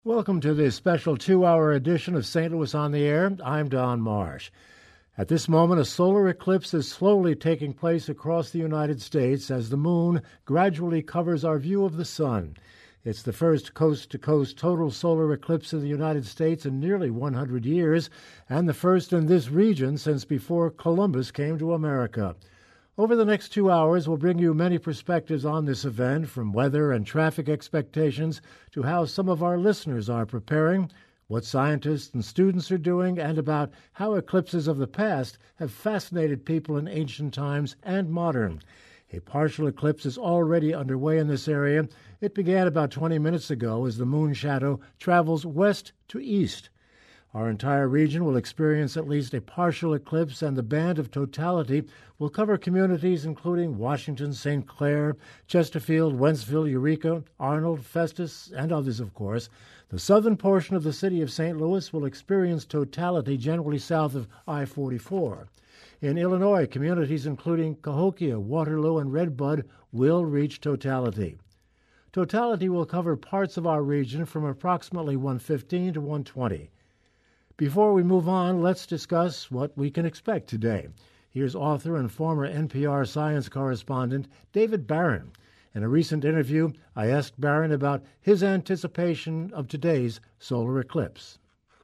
Welcome to this special 2-hour edition of St. Louis on the Air. I'm Don Marsh. At this moment, a solar eclipse is slowly taking place across the United States as the moon gradually covers our view of the sun. It's the first coast-to-coast total solar eclipse in the United States in nearly 100 years, and the first in this region since before Columbus came to America. Over the next 2 hours, we'll bring you many perspectives on this event, from weather and traffic expectations to how some of our listeners are preparing, what scientists and students are doing, and about how eclipses of the past have fascinated people in ancient times and modern. A partial eclipse is already underway in this area. It began about 20 minutes ago as the moon shadow travels west to east. Our entire region will experience at least a partial eclipse, and the band of totality will cover communities including Washington, St. Clair, Chesterfield, Wentzville, Eureka, Arnold, Festus, and others, of course. The southern portion of the city of St. Louis will experience totality generally south of I-44. In Illinois, communities including Cahokia, Waterloo, and Redbud will reach totality. Totality will cover parts of our region from approximately 1:15 to 1:20. Before we move on, let's discuss what we can expect today. Here's author and former NPR science correspondent David Barron. In a recent interview, I asked Barron about his anticipation of today's solar eclipse.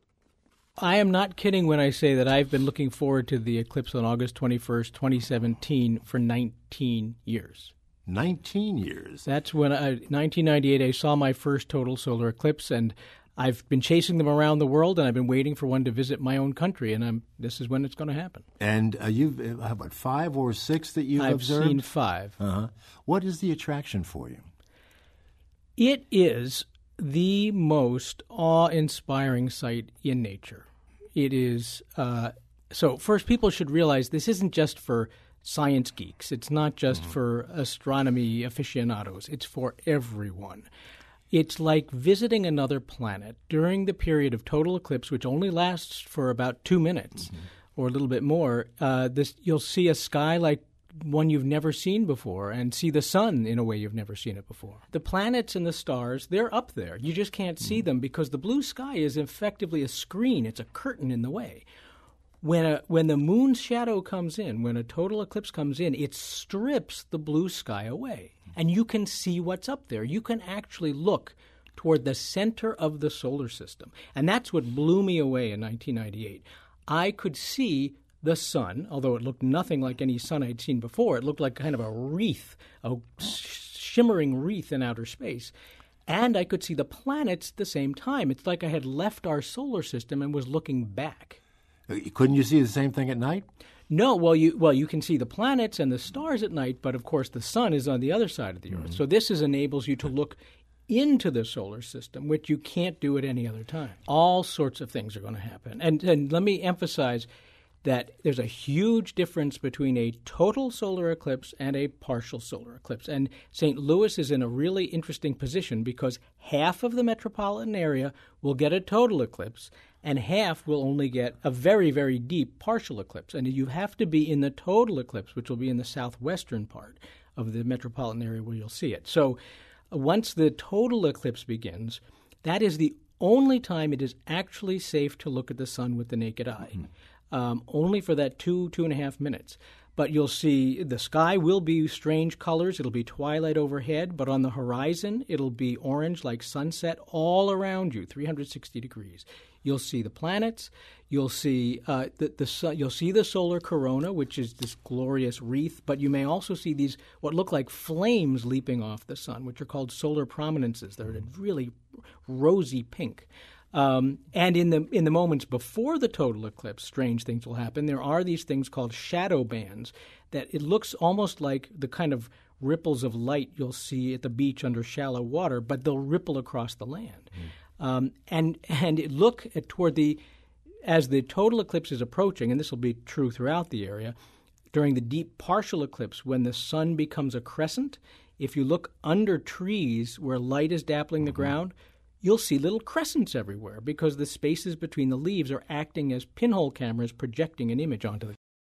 I am not kidding when I say that I've been looking forward to the eclipse on August 21st, 2017 for 19 years. 19 years? That's when, 1998, I saw my first total solar eclipse, and I've been chasing them around the world, and I've been waiting for one to visit my own country, and this is when it's going to happen. And you've, how about 5 or 6 that you've observed? I've seen 5. Uh-huh. What is the attraction for you? It is the most awe-inspiring sight in nature. It is, so first people should realize this isn't just for science geeks. It's not just for astronomy aficionados. It's for everyone. It's like visiting another planet during the period of total eclipse, which only lasts for about 2 minutes or a little bit more. You'll see a sky like one you've never seen before and see the sun in a way you've never seen it before. The planets and the stars, they're up there. You just can't see them because the blue sky is effectively a screen. It's a curtain in the way. When the moon's shadow comes in, when a total eclipse comes in, it strips the blue sky away. And you can see what's up there. You can actually look toward the center of the solar system. And that's what blew me away in 1998. I could see the sun, although it looked nothing like any sun I'd seen before. It looked like kind of a wreath, a shimmering wreath in outer space. And I could see the planets at the same time. It's like I had left our solar system and was looking back. Couldn't you see the same thing at night? No, well, you can see the planets and the stars at night, but of course the sun is on the other side of the Earth. So this enables you to look into the solar system, which you can't do at any other time. All sorts of things are going to happen. And let me emphasize that there's a huge difference between a total solar eclipse and a partial solar eclipse. And St. Louis is in a really interesting position because half of the metropolitan area will get a total eclipse and half will only get a very, very deep partial eclipse. And you have to be in the total eclipse, which will be in the southwestern part of the metropolitan area where you'll see it. So once the total eclipse begins, that is the only time it is actually safe to look at the sun with the naked eye. Only for that 2.5 minutes. But you'll see the sky will be strange colors. It'll be twilight overhead, but on the horizon, it'll be orange like sunset all around you, 360 degrees. You'll see the planets. You'll see the sun. You'll see the solar corona, which is this glorious wreath. But you may also see these what look like flames leaping off the sun, which are called solar prominences. They're a really rosy pink. And in the moments before the total eclipse, strange things will happen. There are these things called shadow bands that it looks almost like the kind of ripples of light you'll see at the beach under shallow water, but they'll ripple across the land. And look at as the total eclipse is approaching, and this will be true throughout the area, during the deep partial eclipse, when the sun becomes a crescent, if you look under trees where light is dappling the ground, you'll see little crescents everywhere because the spaces between the leaves are acting as pinhole cameras projecting an image onto the.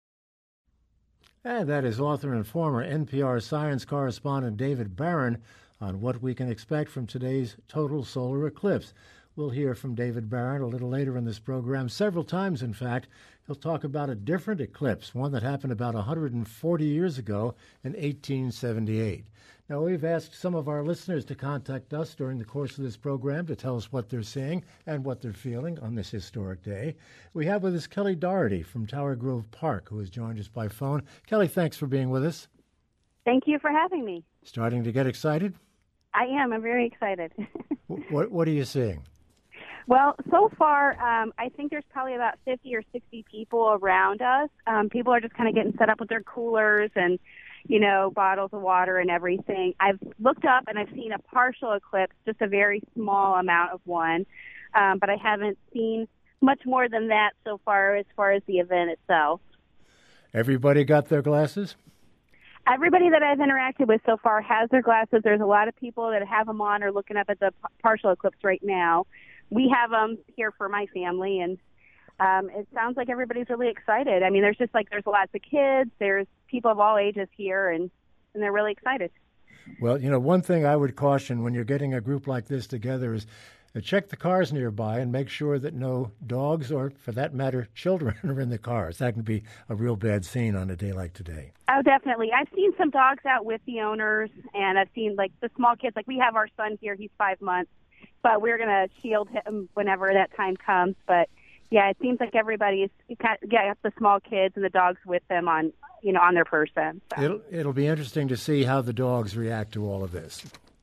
And that is author and former NPR science correspondent David Barron on what we can expect from today's total solar eclipse. We'll hear from David Barron a little later in this program, several times, in fact. He'll talk about a different eclipse, one that happened about 140 years ago in 1878. Now, we've asked some of our listeners to contact us during the course of this program to tell us what they're seeing and what they're feeling on this historic day. We have with us Kelly Doherty from Tower Grove Park, who has joined us by phone. Kelly, thanks for being with us. Thank you for having me. Starting to get excited? I am. I'm very excited. What are you seeing? Well, so far, I think there's probably about 50 or 60 people around us. People are just kind of getting set up with their coolers and, bottles of water and everything. I've looked up and I've seen a partial eclipse, just a very small amount of one, but I haven't seen much more than that so far as the event itself. Everybody got their glasses? Everybody that I've interacted with so far has their glasses. There's a lot of people that have them on or looking up at the partial eclipse right now. We have them here for my family, and it sounds like everybody's really excited. I mean, there's lots of kids. There's people of all ages here, and they're really excited. Well, one thing I would caution when you're getting a group like this together is check the cars nearby and make sure that no dogs or, for that matter, children are in the cars. That can be a real bad scene on a day like today. Oh, definitely. I've seen some dogs out with the owners, and I've seen, the small kids. We have our son here. He's 5 months. But we're going to shield him whenever that time comes. But, yeah, it seems like everybody's got the small kids and the dogs with them on their person. So. It'll be interesting to see how the dogs react to all of this.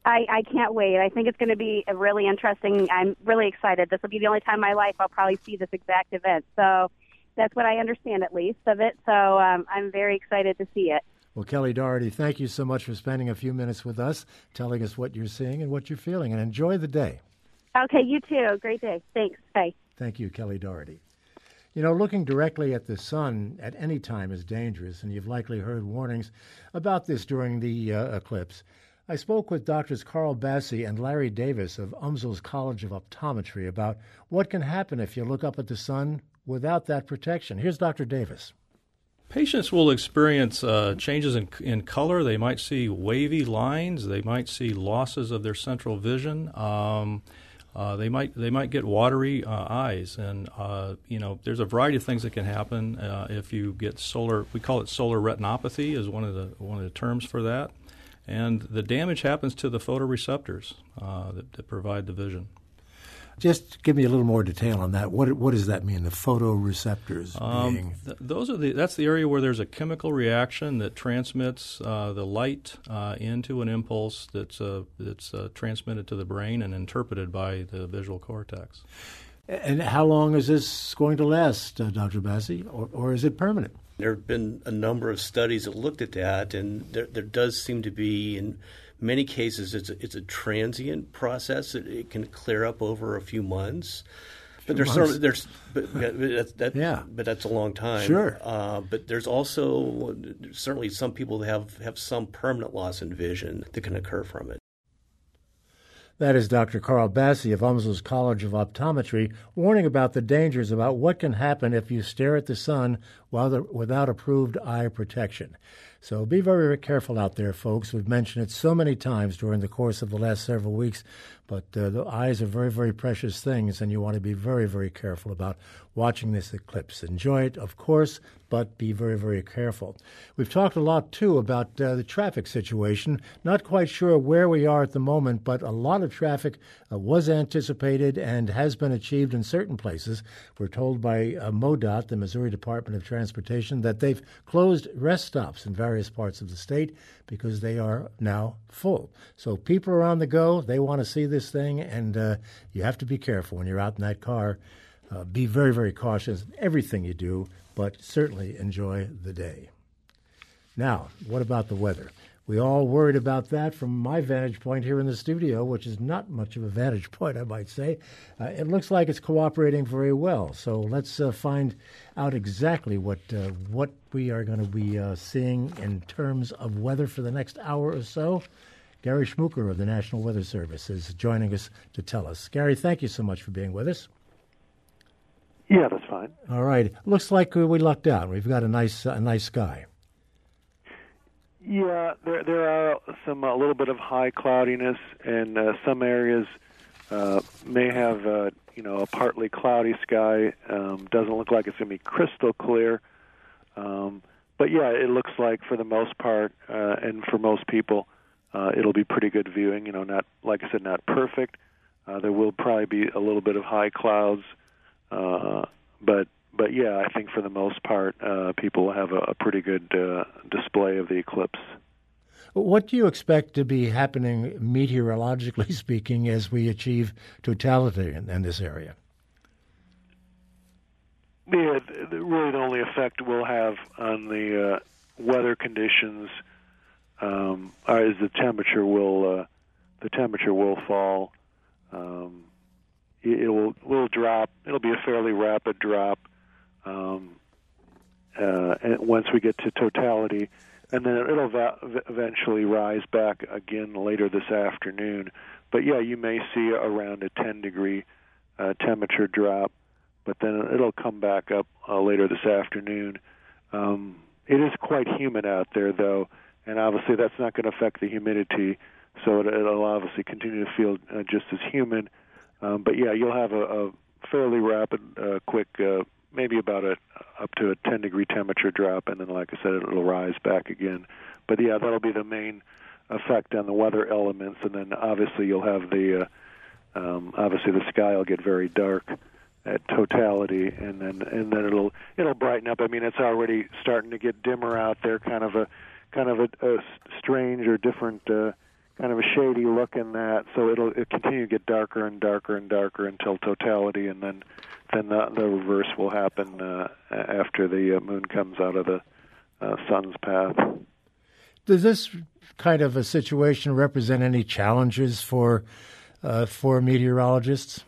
I can't wait. I think it's going to be a really interesting. I'm really excited. This will be the only time in my life I'll probably see this exact event. So that's what I understand, at least, of it. So I'm very excited to see it. Well, Kelly Doherty, thank you so much for spending a few minutes with us, telling us what you're seeing and what you're feeling, and enjoy the day. Okay, you too. Great day. Thanks. Bye. Thank you, Kelly Doherty. Looking directly at the sun at any time is dangerous, and you've likely heard warnings about this during the eclipse. I spoke with Drs. Carl Bassi and Larry Davis of UMSL's College of Optometry about what can happen if you look up at the sun without that protection. Here's Dr. Davis. Patients will experience changes in color. They might see wavy lines. They might see losses of their central vision. They might get watery eyes, and there's a variety of things that can happen if you get solar. We call it solar retinopathy, is one of the terms for that, and the damage happens to the photoreceptors that provide the vision. Just give me a little more detail on that. What does that mean? The photoreceptors being that's the area where there's a chemical reaction that transmits the light into an impulse that's transmitted to the brain and interpreted by the visual cortex. And how long is this going to last, Dr. Bassi, or is it permanent? There have been a number of studies that looked at that, and there does seem to be in many cases, it's a transient process. It can clear up over a few months, but but that's a long time. Sure. But there's also certainly some people that have some permanent loss in vision that can occur from it. That is Dr. Carl Bassi of UMSL's College of Optometry warning about the dangers about what can happen if you stare at the sun without approved eye protection. So be very, very careful out there, folks. We've mentioned it so many times during the course of the last several weeks, but the eyes are very, very precious things, and you want to be very, very careful about watching this eclipse. Enjoy it, of course, but be very, very careful. We've talked a lot, too, about the traffic situation. Not quite sure where we are at the moment, but a lot of traffic was anticipated and has been achieved in certain places. We're told by MoDOT, the Missouri Department of Transportation, that they've closed rest stops in various parts of the state because they are now full. So people are on the go. They want to see this thing, and you have to be careful when you're out in that car. Be very, very cautious in everything you do, but certainly enjoy the day. Now, what about the weather? We all worried about that from my vantage point here in the studio, which is not much of a vantage point, I might say. It looks like it's cooperating very well. So let's find out exactly what we are going to be seeing in terms of weather for the next hour or so. Gary Schmucker of the National Weather Service is joining us to tell us. Gary, thank you so much for being with us. Yeah, that's fine. All right. Looks like we lucked out. We've got a nice sky. Yeah, there are a little bit of high cloudiness in some areas may have a partly cloudy sky. Doesn't look like it's going to be crystal clear. But yeah, it looks like for the most part, and for most people, it'll be pretty good viewing. Not, like I said, not perfect. There will probably be a little bit of high clouds, but yeah, I think for the most part, people will have a pretty good display of the eclipse. What do you expect to be happening meteorologically speaking as we achieve totality in this area? Yeah, really the only effect we'll have on the weather conditions is the temperature will fall. It will drop. It'll be a fairly rapid drop, and once we get to totality. And then it'll eventually rise back again later this afternoon. But yeah, you may see around a 10-degree temperature drop, but then it'll come back up later this afternoon. It is quite humid out there, though, and obviously that's not going to affect the humidity, so it'll obviously continue to feel just as humid. But yeah, you'll have a fairly rapid, quick, maybe about up to a 10-degree temperature drop, and then, like I said, it'll rise back again. But yeah, that'll be the main effect on the weather elements, and then obviously you'll have the sky will get very dark at totality, and then it'll brighten up. I mean, it's already starting to get dimmer out there, kind of a strange or different, kind of a shady look in that. So it'll continue to get darker and darker and darker until totality, and then the reverse will happen after the moon comes out of the sun's path. Does this kind of a situation represent any challenges for meteorologists?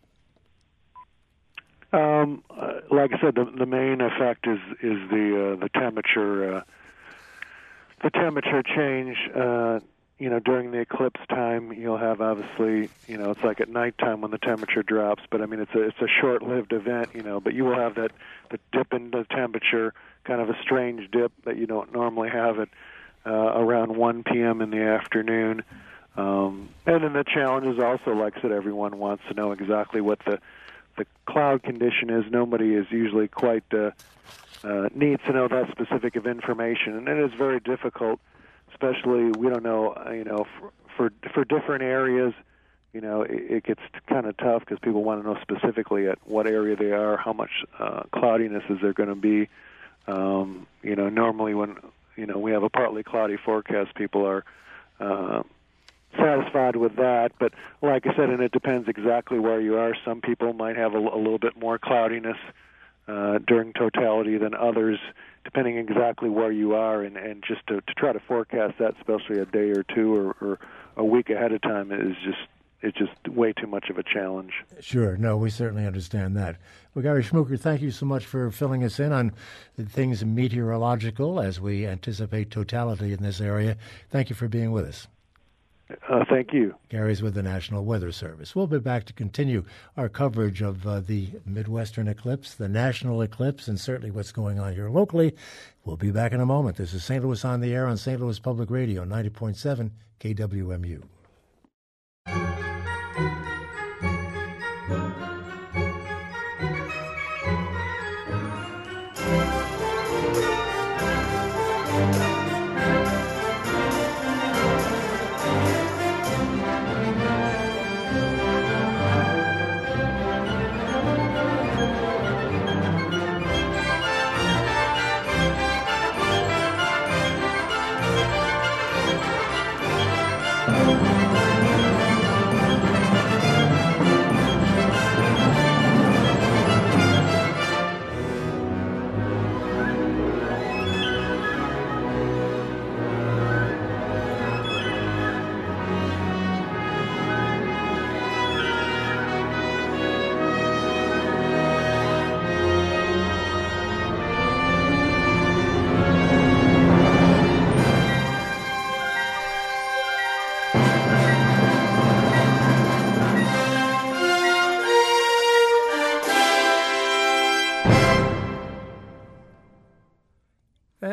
Like I said, the main effect is the temperature. The temperature change. During the eclipse time, you'll have obviously, it's like at nighttime when the temperature drops, but I mean, it's a short-lived event, but you will have the dip in the temperature, kind of a strange dip that you don't normally have at around 1 p.m. in the afternoon. And then the challenge is also, like I said, everyone wants to know exactly what the cloud condition is. Nobody is usually quite needs to know that specific of information, and it is very difficult. Especially, we don't know, for different areas, it gets kind of tough because people want to know specifically at what area they are, how much cloudiness is there going to be. Normally when, we have a partly cloudy forecast, people are satisfied with that. But like I said, and it depends exactly where you are. Some people might have a little bit more cloudiness during totality than others, depending exactly where you are, and just to try to forecast that, especially a day or two or a week ahead of time, it's just way too much of a challenge. Sure. No, we certainly understand that. Well, Gary Schmucker, thank you so much for filling us in on the things meteorological as we anticipate totality in this area. Thank you for being with us. Thank you. Gary's with the National Weather Service. We'll be back to continue our coverage of the Midwestern eclipse, the national eclipse, and certainly what's going on here locally. We'll be back in a moment. This is St. Louis on the Air on St. Louis Public Radio, 90.7 KWMU.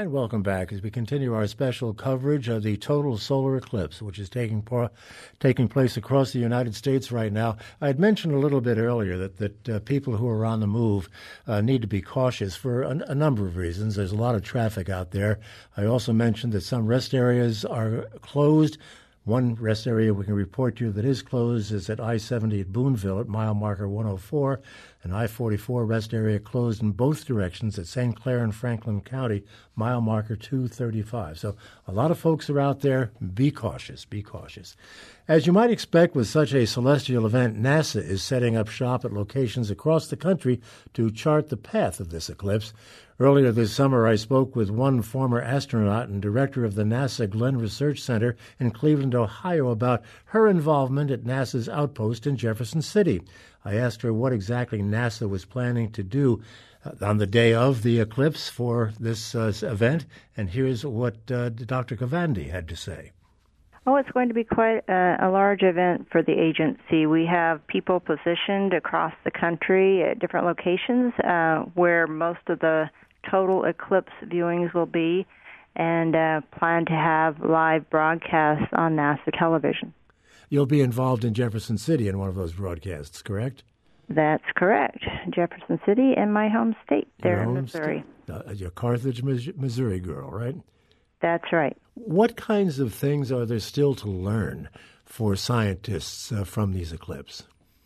And welcome back as we continue our special coverage of the total solar eclipse, which is taking place across the United States right now. I had mentioned a little bit earlier that people who are on the move need to be cautious for a number of reasons. There's a lot of traffic out there. I also mentioned that some rest areas are closed. One rest area we can report to you that is closed is at I-70 at Boonville at mile marker 104, and I-44 rest area closed in both directions at St. Clair and Franklin County, mile marker 235. So a lot of folks are out there. Be cautious. Be cautious. As you might expect with such a celestial event, NASA is setting up shop at locations across the country to chart the path of this eclipse. Earlier this summer, I spoke with one former astronaut and director of the NASA Glenn Research Center in Cleveland, Ohio, about her involvement at NASA's outpost in Jefferson City. I asked her what exactly NASA was planning to do on the day of the eclipse for this event, and here's what Dr. Cavandi had to say. Oh, it's going to be quite a large event for the agency. We have people positioned across the country at different locations where most of the total eclipse viewings will be, and plan to have live broadcasts on NASA television. You'll be involved in Jefferson City in one of those broadcasts, correct? That's correct. Jefferson City and my home state there in Missouri. You're a Carthage, Missouri girl, right? That's right. What kinds of things are there still to learn for scientists from these eclipses?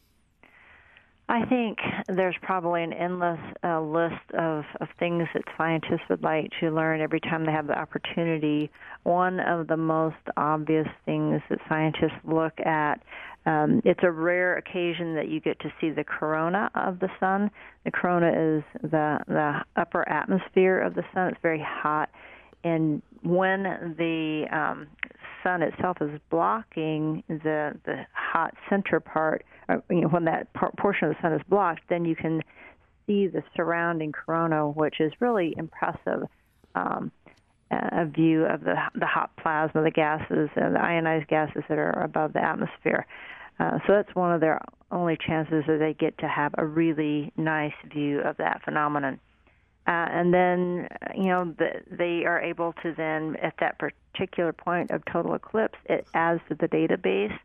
I think there's probably an endless list of things that scientists would like to learn every time they have the opportunity. One of the most obvious things that scientists look at, it's a rare occasion that you get to see the corona of the sun. The corona is the upper atmosphere of the sun. It's very hot. And when the sun itself is blocking the hot center part, when that portion of the sun is blocked, then you can see the surrounding corona, which is really impressive. A view of the hot plasma, the gases, and the ionized gases that are above the atmosphere. So that's one of their only chances that they get to have a really nice view of that phenomenon. And then, they are able to then, at that particular point of total eclipse, it adds to the database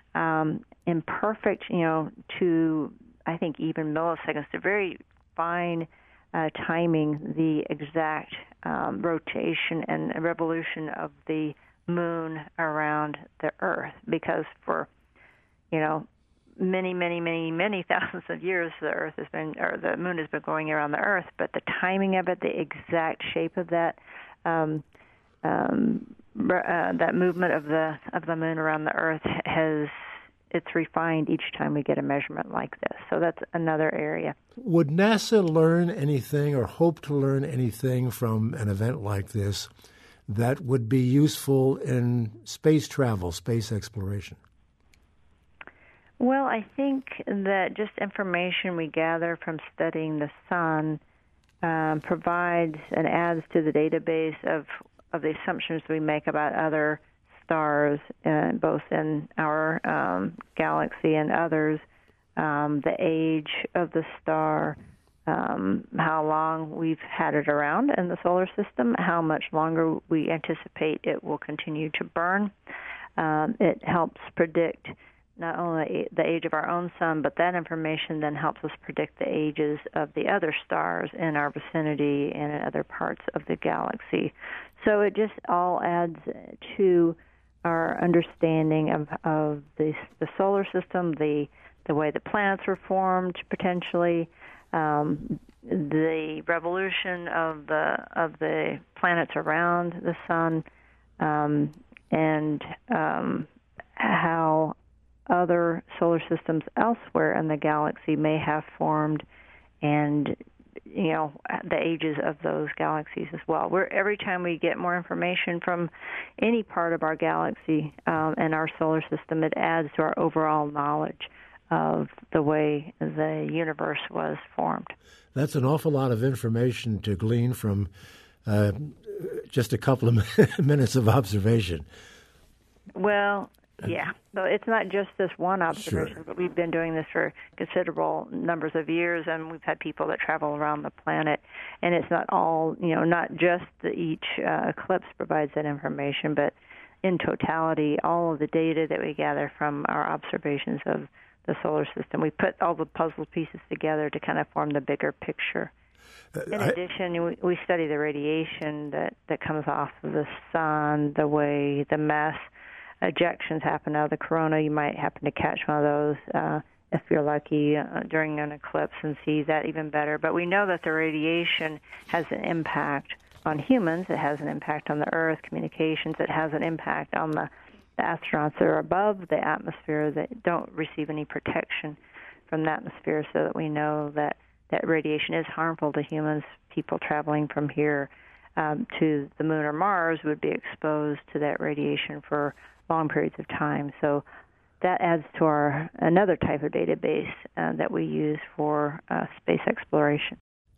imperfect, to, I think, even milliseconds, to very fine timing the exact rotation and revolution of the moon around the Earth. Because for, many, many, many, many thousands of years, the moon has been going around the Earth, but the timing of it, the exact shape of that that movement of the moon around the Earth it's refined each time we get a measurement like this. So that's another area. Would NASA learn anything or hope to learn anything from an event like this that would be useful in space travel, space exploration? Well, I think that just information we gather from studying the sun provides and adds to the database of the assumptions we make about other stars, both in our galaxy and others, the age of the star, how long we've had it around in the solar system, how much longer we anticipate it will continue to burn. It helps predict not only the age of our own sun, but that information then helps us predict the ages of the other stars in our vicinity and in other parts of the galaxy. So it just all adds to our understanding of the solar system, the way the planets were formed potentially, the revolution of the planets around the sun, and how other solar systems elsewhere in the galaxy may have formed, and the ages of those galaxies as well. Every time we get more information from any part of our galaxy and our solar system, it adds to our overall knowledge of the way the universe was formed. That's an awful lot of information to glean from just a couple of minutes of observation. Well, Yeah, so it's not just this one observation, but we've been doing this for considerable numbers of years, and we've had people that travel around the planet, and it's not all, not just each eclipse provides that information, but in totality, all of the data that we gather from our observations of the solar system, we put all the puzzle pieces together to kind of form the bigger picture. In addition, we study the radiation that comes off of the sun, the way the mass ejections happen out of the corona. You might happen to catch one of those if you're lucky during an eclipse and see that even better. But we know that the radiation has an impact on humans. It has an impact on the Earth, communications. It has an impact on the astronauts that are above the atmosphere that don't receive any protection from the atmosphere, so that we know that radiation is harmful to humans. People traveling from here to the moon or Mars would be exposed to that radiation for long periods of time. So that adds to another type of database that we use for space exploration.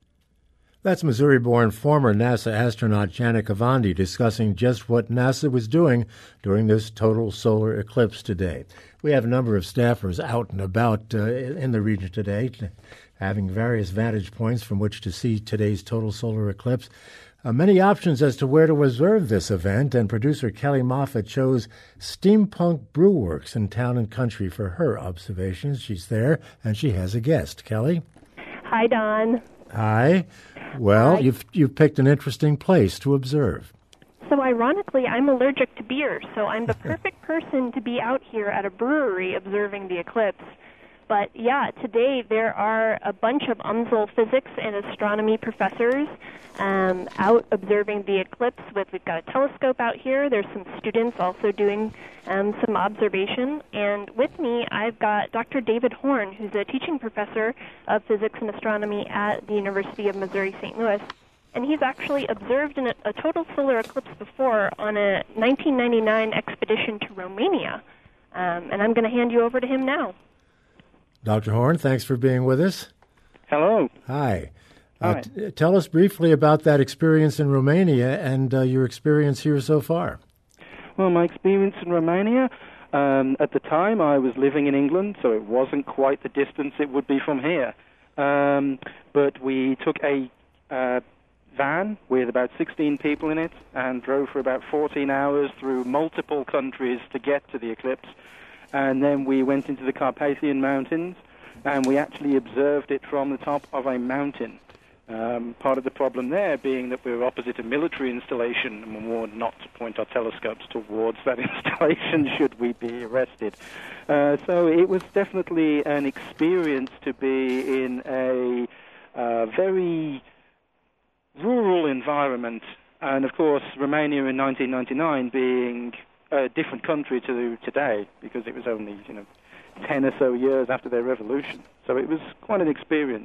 That's Missouri-born former NASA astronaut Janet Kavandi discussing just what NASA was doing during this total solar eclipse today. We have a number of staffers out and about in the region today, having various vantage points from which to see today's total solar eclipse. Many options as to where to observe this event, and producer Kelly Moffat chose Steampunk Brewworks in Town and Country for her observations. She's there, and she has a guest. Kelly? Hi, Don. Hi. Well, Hi. You've picked an interesting place to observe. So ironically, I'm allergic to beer, so I'm the perfect person to be out here at a brewery observing the eclipse. But yeah, today there are a bunch of UMSL physics and astronomy professors out observing the eclipse. We've got a telescope out here. There's some students also doing some observation. And with me, I've got Dr. David Horn, who's a teaching professor of physics and astronomy at the University of Missouri St. Louis. And he's actually observed a total solar eclipse before on a 1999 expedition to Romania. And I'm going to hand you over to him now. Dr. Horn, thanks for being with us. Hello. Hi. Hi. Tell us briefly about that experience in Romania and your experience here so far. Well, my experience in Romania, at the time I was living in England, so it wasn't quite the distance it would be from here. But we took a van with about 16 people in it and drove for about 14 hours through multiple countries to get to the eclipse. And then we went into the Carpathian Mountains, and we actually observed it from the top of a mountain. Part of the problem there being that we were opposite a military installation, and we were warned not to point our telescopes towards that installation should we be arrested. So it was definitely an experience to be in a very rural environment. And, of course, Romania in 1999 being a different country to today, because it was only 10 or so years after their revolution. So it was quite an experience.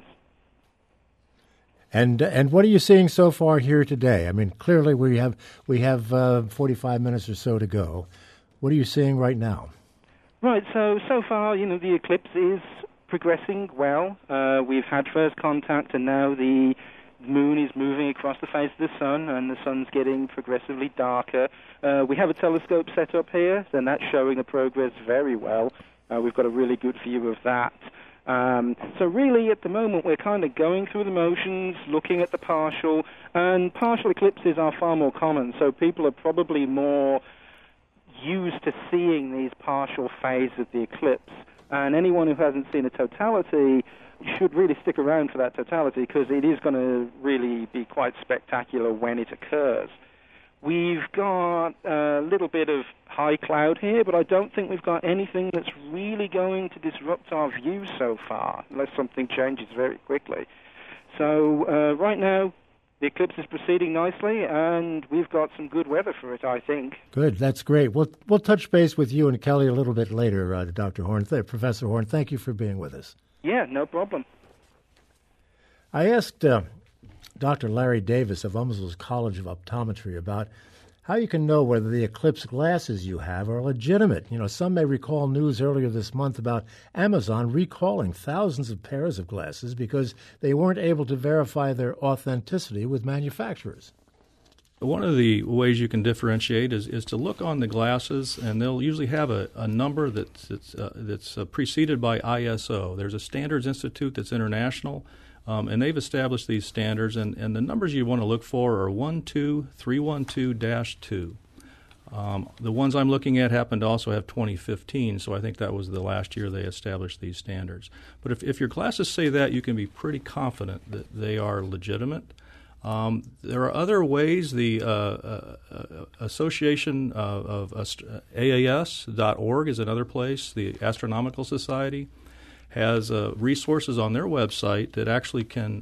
And what are you seeing so far here today? I mean, clearly we have 45 minutes or so to go. What are you seeing right now? Right. So far, the eclipse is progressing well. We've had first contact, and now the moon is moving across the face of the sun, and the sun's getting progressively darker. We have a telescope set up here, and that's showing the progress very well. We've got a really good view of that. So really, at the moment, we're kind of going through the motions, looking at the partial, and partial eclipses are far more common, so people are probably more used to seeing these partial phases of the eclipse. And anyone who hasn't seen a totality should really stick around for that totality, because it is going to really be quite spectacular when it occurs. We've got a little bit of high cloud here, but I don't think we've got anything that's really going to disrupt our view so far, unless something changes very quickly. So right now, the eclipse is proceeding nicely, and we've got some good weather for it, I think. Good, that's great. We'll touch base with you and Kelly a little bit later, Dr. Horn. Professor Horn, thank you for being with us. Yeah, no problem. I asked Dr. Larry Davis of UMSL's College of Optometry about how you can know whether the eclipse glasses you have are legitimate. Some may recall news earlier this month about Amazon recalling thousands of pairs of glasses because they weren't able to verify their authenticity with manufacturers. One of the ways you can differentiate is to look on the glasses, and they'll usually have a number that's preceded by ISO. There's a Standards Institute that's international, and they've established these standards, and the numbers you want to look for are 12312-2. The ones I'm looking at happen to also have 2015, so I think that was the last year they established these standards. But if your glasses say that, you can be pretty confident that they are legitimate. There are other ways. The Association of AAS.org is another place. The Astronomical Society has resources on their website that actually can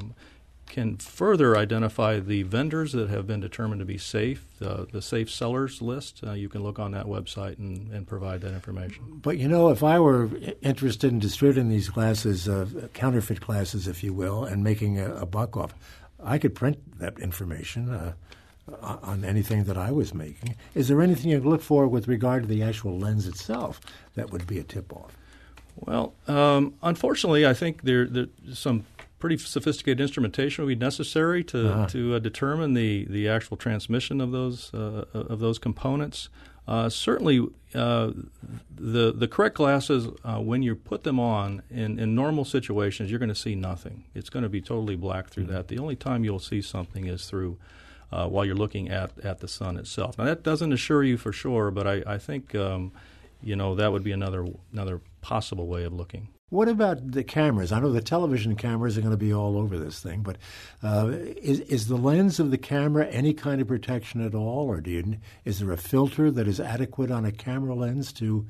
further identify the vendors that have been determined to be safe, the safe sellers list. You can look on that website and provide that information. But, if I were interested in distributing these glasses, counterfeit glasses, if you will, and making a buck off, I could print that information on anything that I was making. Is there anything you look for with regard to the actual lens itself that would be a tip-off? Well, unfortunately, I think there's some pretty sophisticated instrumentation would be necessary to determine the actual transmission of those components. Certainly, the correct glasses, when you put them on in normal situations, you're going to see nothing. It's going to be totally black through that. The only time you'll see something is through while you're looking at the sun itself. Now, that doesn't assure you for sure, but I think that would be another possible way of looking. What about the cameras? I know the television cameras are going to be all over this thing, but is the lens of the camera any kind of protection at all, or is there a filter that is adequate on a camera lens to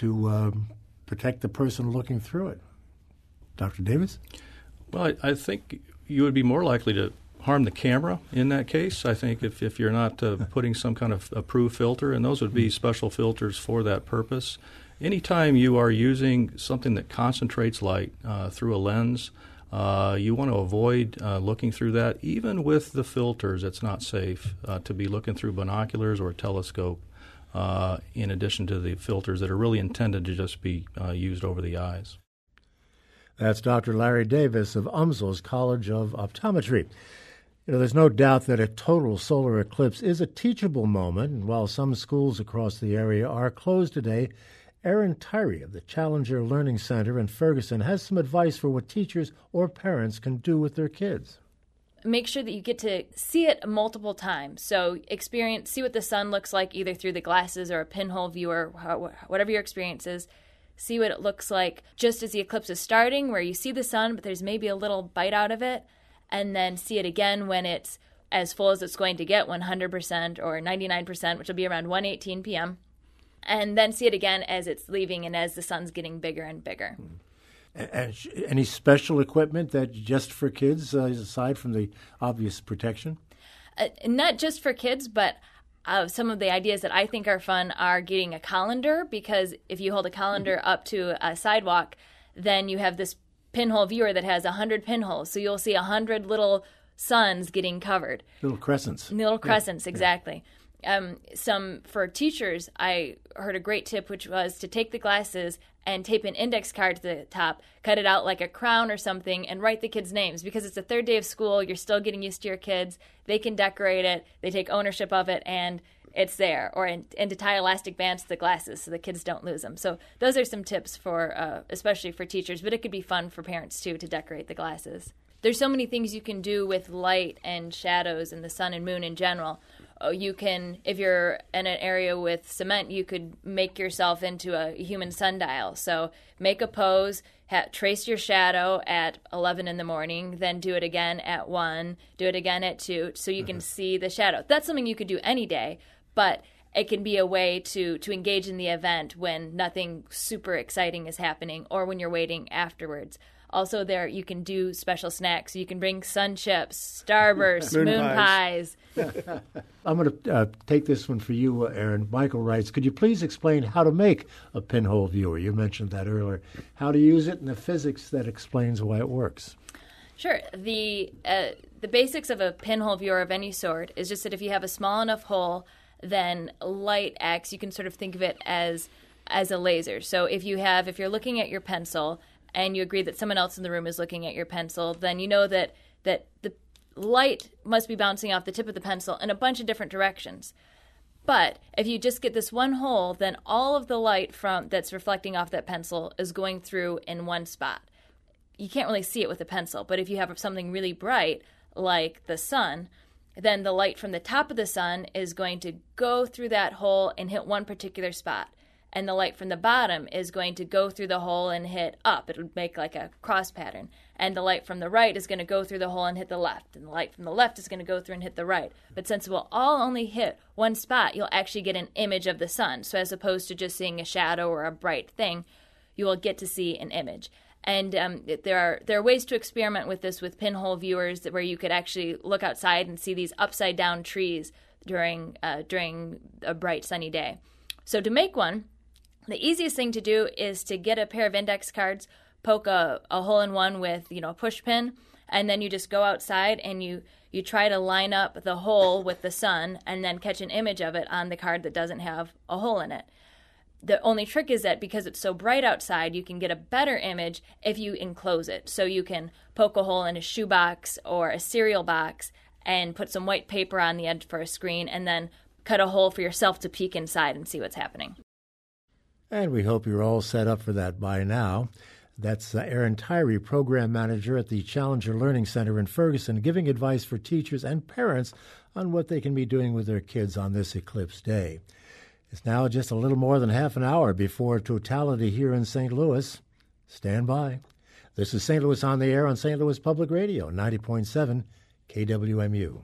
protect the person looking through it? Dr. Davis? Well, I think you would be more likely to harm the camera in that case. I think if you're not putting some kind of approved filter, and those would be special filters for that purpose. Anytime you are using something that concentrates light through a lens, you want to avoid looking through that. Even with the filters, it's not safe to be looking through binoculars or a telescope, in addition to the filters that are really intended to just be used over the eyes. That's Dr. Larry Davis of UMSL's College of Optometry. There's no doubt that a total solar eclipse is a teachable moment, and while some schools across the area are closed today, Erin Tyree of the Challenger Learning Center in Ferguson has some advice for what teachers or parents can do with their kids. Make sure that you get to see it multiple times. So see what the sun looks like either through the glasses or a pinhole viewer, whatever your experience is. See what it looks like just as the eclipse is starting, where you see the sun, but there's maybe a little bite out of it, and then see it again when it's as full as it's going to get, 100% or 99%, which will be around 1:18 p.m., and then see it again as it's leaving and as the sun's getting bigger and bigger. And any special equipment that just for kids, aside from the obvious protection? Not just for kids, but some of the ideas that I think are fun are getting a colander, because if you hold a colander up to a sidewalk, then you have this pinhole viewer that has 100 pinholes. So you'll see 100 little suns getting covered. Little crescents. Little crescents, exactly. For teachers, I heard a great tip, which was to take the glasses and tape an index card to the top, cut it out like a crown or something, and write the kids' names. Because it's the third day of school, you're still getting used to your kids. They can decorate it, they take ownership of it, and it's there. And to tie elastic bands to the glasses so the kids don't lose them. So those are some tips for, especially for teachers, but it could be fun for parents too to decorate the glasses. There's so many things you can do with light and shadows and the sun and moon in general. You can, if you're in an area with cement, you could make yourself into a human sundial. So make a pose, trace your shadow at 11 in the morning, then do it again at 1, do it again at 2, so you can see the shadow. That's something you could do any day, but it can be a way to engage in the event when nothing super exciting is happening or when you're waiting afterwards. Also there, you can do special snacks. You can bring sun chips, Starburst, moon pies. I'm going to take this one for you, Erin. Michael writes, could you please explain how to make a pinhole viewer? You mentioned that earlier. How to use it and the physics that explains why it works. Sure. The basics of a pinhole viewer of any sort is just that if you have a small enough hole, then light acts, you can sort of think of it as a laser. So if you're looking at your pencil and you agree that someone else in the room is looking at your pencil, then you know that the light must be bouncing off the tip of the pencil in a bunch of different directions. But if you just get this one hole, then all of the light that's reflecting off that pencil is going through in one spot. You can't really see it with a pencil, but if you have something really bright like the sun, then the light from the top of the sun is going to go through that hole and hit one particular spot. And the light from the bottom is going to go through the hole and hit up. It would make like a cross pattern. And the light from the right is going to go through the hole and hit the left. And the light from the left is going to go through and hit the right. But since it will all only hit one spot, you'll actually get an image of the sun. So as opposed to just seeing a shadow or a bright thing, you will get to see an image. And there are ways to experiment with this with pinhole viewers where you could actually look outside and see these upside down trees during a bright sunny day. So to make one, the easiest thing to do is to get a pair of index cards, poke a hole in one with a push pin, and then you just go outside and you try to line up the hole with the sun and then catch an image of it on the card that doesn't have a hole in it. The only trick is that because it's so bright outside, you can get a better image if you enclose it. So you can poke a hole in a shoebox or a cereal box and put some white paper on the edge for a screen and then cut a hole for yourself to peek inside and see what's happening. And we hope you're all set up for that by now. That's Erin Tyree, Program Manager at the Challenger Learning Center in Ferguson, giving advice for teachers and parents on what they can be doing with their kids on this eclipse day. It's now just a little more than half an hour before totality here in St. Louis. Stand by. This is St. Louis on the Air on St. Louis Public Radio, 90.7 KWMU.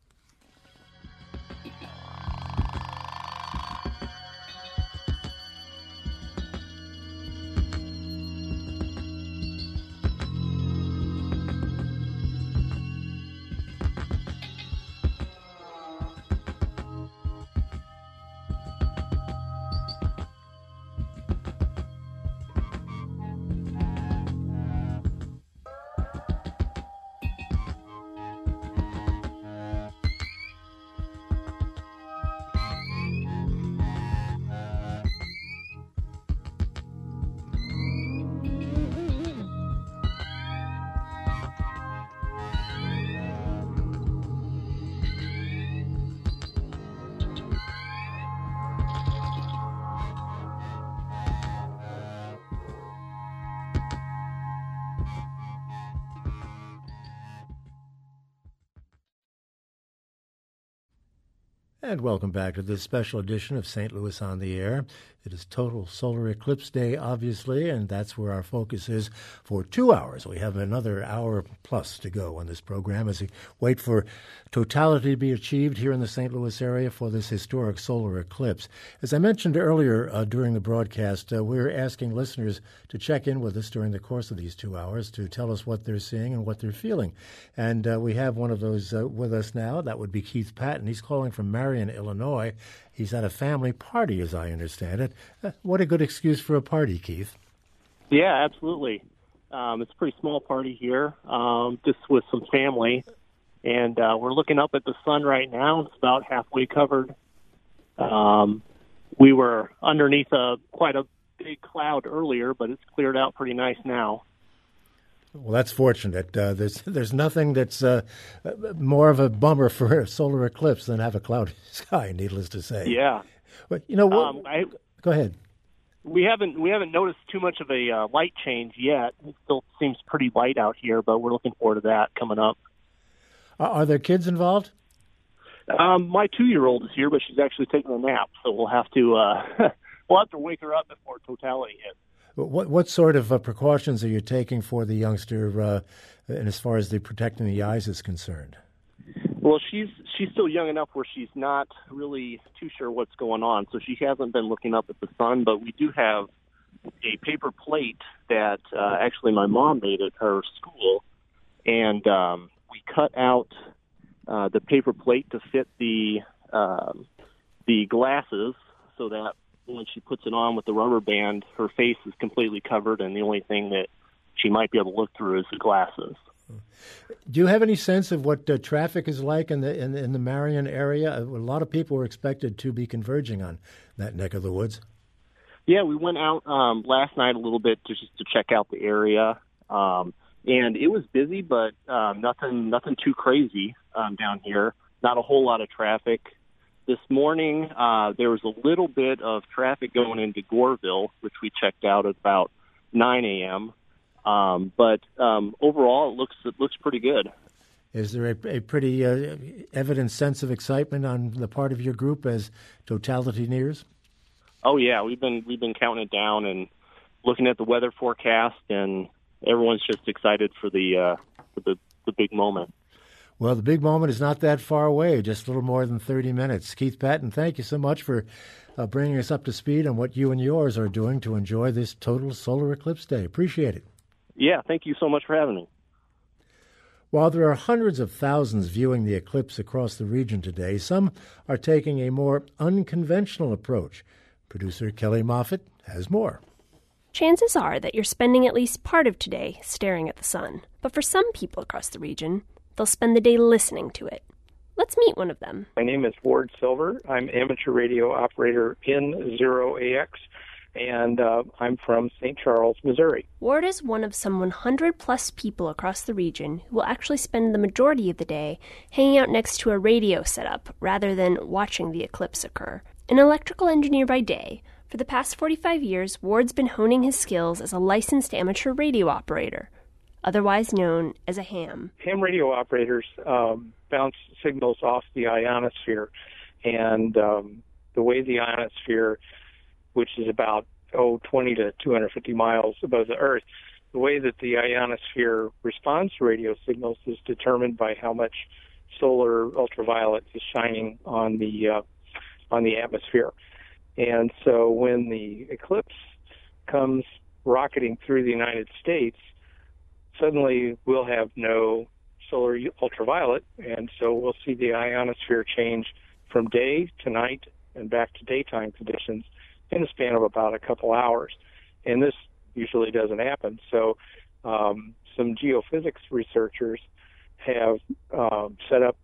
And welcome back to this special edition of St. Louis on the Air. It is total solar eclipse day, obviously, and that's where our focus is for 2 hours. We have another hour plus to go on this program as we wait for totality to be achieved here in the St. Louis area for this historic solar eclipse. As I mentioned earlier during the broadcast, we're asking listeners to check in with us during the course of these 2 hours to tell us what they're seeing and what they're feeling. And we have one of those with us now. That would be Keith Patton. He's calling from Marion, Illinois. He's at a family party, as I understand it. What a good excuse for a party, Keith. Yeah, absolutely. It's a pretty small party here, just with some family. And we're looking up at the sun right now. It's about halfway covered. We were underneath quite a big cloud earlier, but it's cleared out pretty nice now. Well, that's fortunate. There's nothing that's more of a bummer for a solar eclipse than have a cloudy sky, needless to say. Yeah. But go ahead. We haven't noticed too much of a light change yet. It still seems pretty light out here, but we're looking forward to that coming up. Are there kids involved? My 2-year-old is here, but she's actually taking a nap, so we'll have to wake her up before totality hits. What sort of precautions are you taking for the youngster, and as far as protecting the eyes is concerned? Well, she's still young enough where she's not really too sure what's going on, so she hasn't been looking up at the sun. But we do have a paper plate that actually my mom made at her school, and we cut out the paper plate to fit the glasses so that when she puts it on with the rubber band, her face is completely covered, and the only thing that she might be able to look through is the glasses. Do you have any sense of what traffic is like in the Marion area? A lot of people were expected to be converging on that neck of the woods. Yeah, we went out last night a little bit just to check out the area. and it was busy, but nothing too crazy down here. Not a whole lot of traffic. This morning, there was a little bit of traffic going into Goreville, which we checked out at about 9 a.m. But overall, it looks pretty good. Is there a pretty evident sense of excitement on the part of your group as totality nears? Oh yeah, we've been counting it down and looking at the weather forecast, and everyone's just excited for the big moment. Well, the big moment is not that far away, just a little more than 30 minutes. Keith Patton, thank you so much for bringing us up to speed on what you and yours are doing to enjoy this total solar eclipse day. Appreciate it. Yeah, thank you so much for having me. While there are hundreds of thousands viewing the eclipse across the region today, some are taking a more unconventional approach. Producer Kelly Moffitt has more. Chances are that you're spending at least part of today staring at the sun. But for some people across the region, they'll spend the day listening to it. Let's meet one of them. My name is Ward Silver. I'm amateur radio operator in 0AX, and I'm from St. Charles, Missouri. Ward is one of some 100-plus people across the region who will actually spend the majority of the day hanging out next to a radio setup rather than watching the eclipse occur. An electrical engineer by day, for the past 45 years, Ward's been honing his skills as a licensed amateur radio operator, otherwise known as a ham. Ham radio operators bounce signals off the ionosphere, and the way the ionosphere, which is about 20 to 250 miles above the Earth, the way that the ionosphere responds to radio signals is determined by how much solar ultraviolet is shining on the atmosphere. And so when the eclipse comes rocketing through the United States, suddenly we'll have no solar ultraviolet, and so we'll see the ionosphere change from day to night and back to daytime conditions in the span of about a couple hours. And this usually doesn't happen. So some geophysics researchers have set up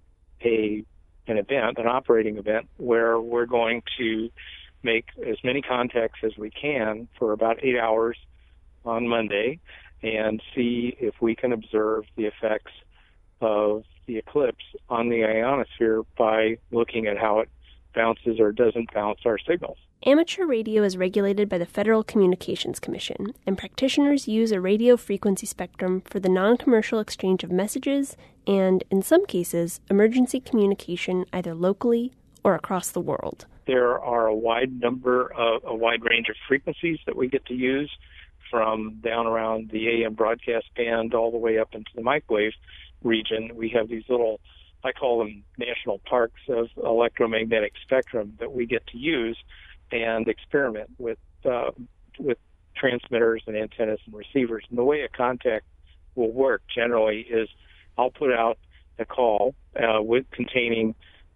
an operating event, where we're going to make as many contacts as we can for about 8 hours on Monday and see if we can observe the effects of the eclipse on the ionosphere by looking at how it bounces or doesn't bounce our signals. Amateur radio is regulated by the Federal Communications Commission, and practitioners use a radio frequency spectrum for the non-commercial exchange of messages and, in some cases, emergency communication either locally or across the world. There are a wide range of frequencies that we get to use, from down around the AM broadcast band all the way up into the microwave region. We have these little, I call them national parks of electromagnetic spectrum that we get to use and experiment with transmitters and antennas and receivers. And the way a contact will work generally is I'll put out a call containing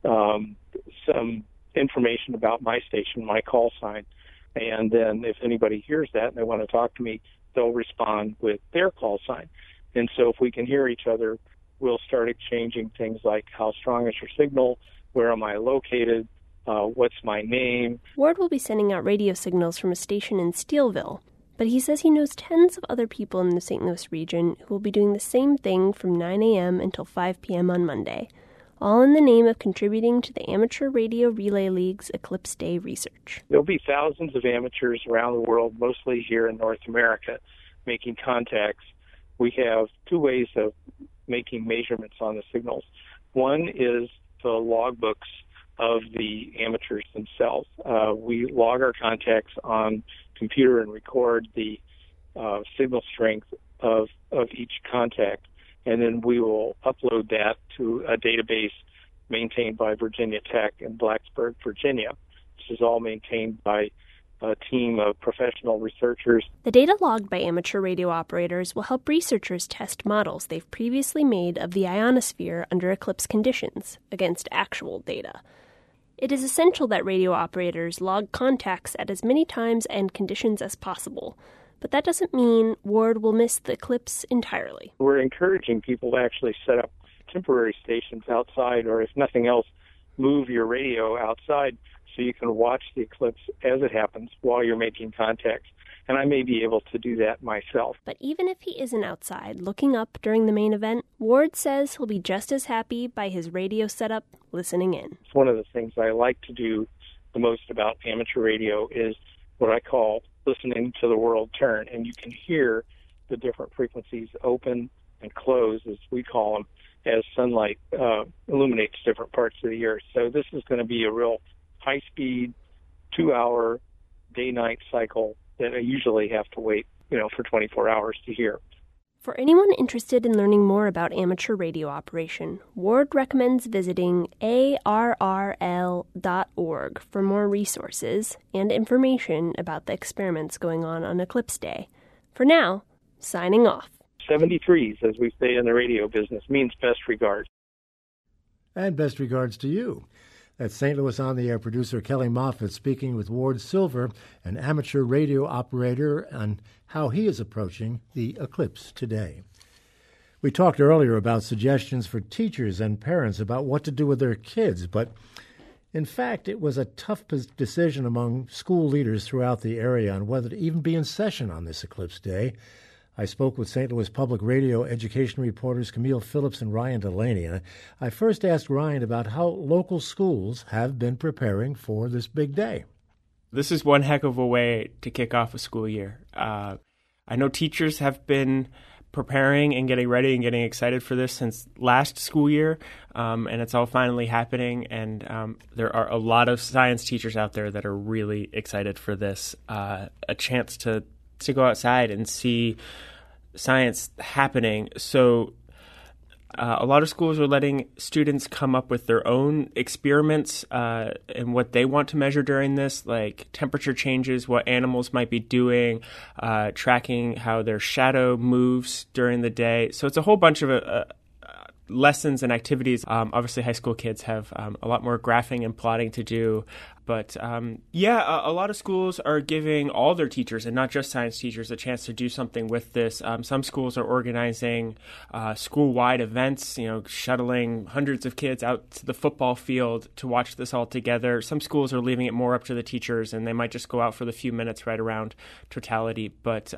some information about my station, my call sign. And then if anybody hears that and they want to talk to me, they'll respond with their call sign. And so if we can hear each other, we'll start exchanging things like, how strong is your signal? Where am I located? What's my name? Ward will be sending out radio signals from a station in Steelville, but he says he knows tens of other people in the St. Louis region who will be doing the same thing from 9 a.m. until 5 p.m. on Monday, all in the name of contributing to the Amateur Radio Relay League's Eclipse Day research. There'll be thousands of amateurs around the world, mostly here in North America, making contacts. We have two ways of making measurements on the signals. One is the logbooks of the amateurs themselves. We log our contacts on computer and record the signal strength of each contact, and then we will upload that to a database maintained by Virginia Tech in Blacksburg, Virginia. This is all maintained by a team of professional researchers. The data logged by amateur radio operators will help researchers test models they've previously made of the ionosphere under eclipse conditions against actual data. It is essential that radio operators log contacts at as many times and conditions as possible, but that doesn't mean Ward will miss the eclipse entirely. We're encouraging people to actually set up temporary stations outside, or if nothing else, move your radio outside so you can watch the eclipse as it happens while you're making contacts. and I may be able to do that myself. But even if he isn't outside looking up during the main event, Ward says he'll be just as happy by his radio setup listening in. It's one of the things I like to do the most about amateur radio is what I call listening to the world turn, and you can hear the different frequencies open and close, as we call them, as sunlight illuminates different parts of the earth. So this is going to be a real high-speed, 2-hour day-night cycle that I usually have to wait, for 24 hours to hear. For anyone interested in learning more about amateur radio operation, Ward recommends visiting ARRL.org for more resources and information about the experiments going on Eclipse Day. For now, signing off. 73s, as we say in the radio business, means best regards. And best regards to you. That's St. Louis On the Air producer Kelly Moffitt speaking with Ward Silver, an amateur radio operator, on how he is approaching the eclipse today. We talked earlier about suggestions for teachers and parents about what to do with their kids, but in fact, it was a tough decision among school leaders throughout the area on whether to even be in session on this eclipse day. I spoke with St. Louis Public Radio education reporters Camille Phillips and Ryan Delaney. And I first asked Ryan about how local schools have been preparing for this big day. This is one heck of a way to kick off a school year. I know teachers have been preparing and getting ready and getting excited for this since last school year, and it's all finally happening. And there are a lot of science teachers out there that are really excited for this, a chance to go outside and see science happening. So a lot of schools are letting students come up with their own experiments and what they want to measure during this, like temperature changes, what animals might be doing, tracking how their shadow moves during the day. So it's a whole bunch of lessons and activities. Obviously, high school kids have a lot more graphing and plotting to do. But a lot of schools are giving all their teachers, and not just science teachers, a chance to do something with this. Some schools are organizing school-wide events, shuttling hundreds of kids out to the football field to watch this all together. Some schools are leaving it more up to the teachers, and they might just go out for the few minutes right around totality. But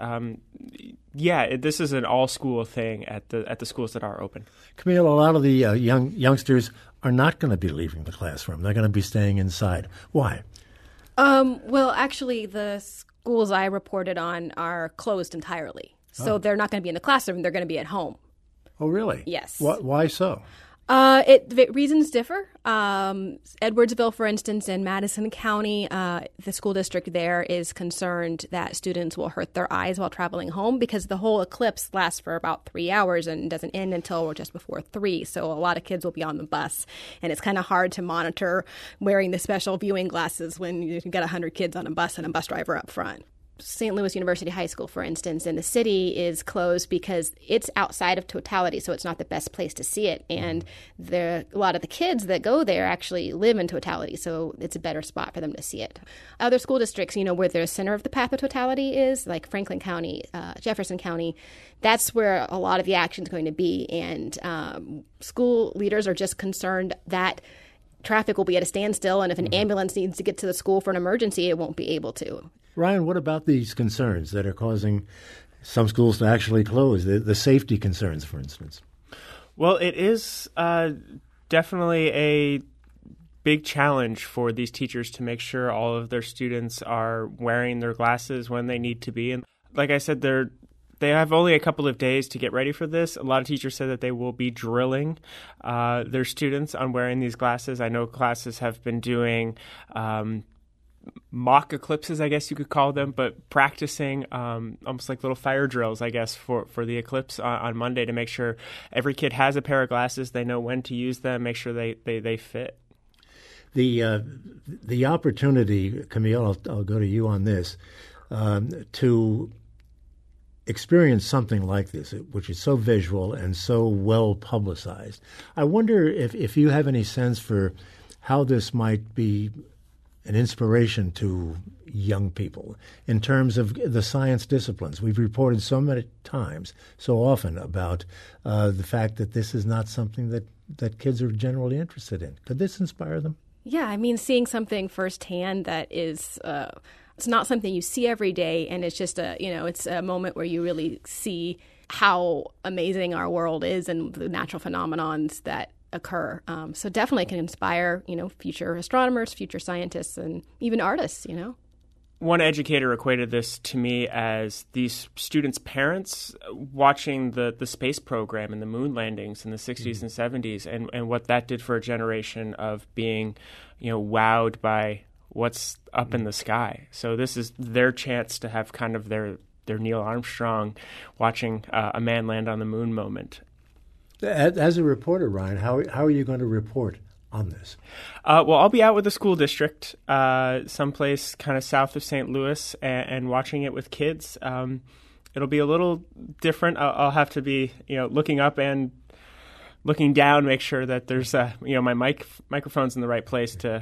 this is an all-school thing at the schools that are open. Camille, a lot of the youngsters are not going to be leaving the classroom. They're going to be staying inside. Why? Well, actually, the schools I reported on are closed entirely. So they're not going to be in the classroom. They're going to be at home. Oh, really? Yes. Why so? Reasons differ. Edwardsville, for instance, in Madison County, the school district there is concerned that students will hurt their eyes while traveling home because the whole eclipse lasts for about 3 hours and doesn't end until just before 3. So a lot of kids will be on the bus, and it's kind of hard to monitor wearing the special viewing glasses when you get 100 kids on a bus and a bus driver up front. St. Louis University High School, for instance, in the city is closed because it's outside of totality, so it's not the best place to see it. And a lot of the kids that go there actually live in totality, so it's a better spot for them to see it. Other school districts, where the center of the path of totality is, like Franklin County, Jefferson County, that's where a lot of the action is going to be. And school leaders are just concerned that traffic will be at a standstill, and if an ambulance needs to get to the school for an emergency, it won't be able to. Ryan, what about these concerns that are causing some schools to actually close, the safety concerns, for instance? Well, it is definitely a big challenge for these teachers to make sure all of their students are wearing their glasses when they need to be. And like I said, they have only a couple of days to get ready for this. A lot of teachers said that they will be drilling their students on wearing these glasses. I know classes have been doing mock eclipses, I guess you could call them, but practicing almost like little fire drills, I guess, for the eclipse on Monday to make sure every kid has a pair of glasses, they know when to use them, make sure they fit. The opportunity, Camille, I'll go to you on this, to experience something like this, which is so visual and so well publicized. I wonder if you have any sense for how this might be an inspiration to young people in terms of the science disciplines. We've reported so many times, so often, about the fact that this is not something that kids are generally interested in. Could this inspire them? Yeah, seeing something firsthand that is It's not something you see every day, and it's just it's a moment where you really see how amazing our world is and the natural phenomenons that occur. So definitely can inspire, future astronomers, future scientists, and even artists, One educator equated this to me as these students' parents watching the space program and the moon landings in the 60s and 70s and what that did for a generation of being, wowed by what's up in the sky. So this is their chance to have kind of their Neil Armstrong watching a man land on the moon moment. As a reporter, Ryan, how are you going to report on this? Well, I'll be out with the school district, someplace kind of south of St. Louis, and watching it with kids. It'll be a little different. I'll have to be, looking up and looking down, make sure that there's, my microphone's in the right place to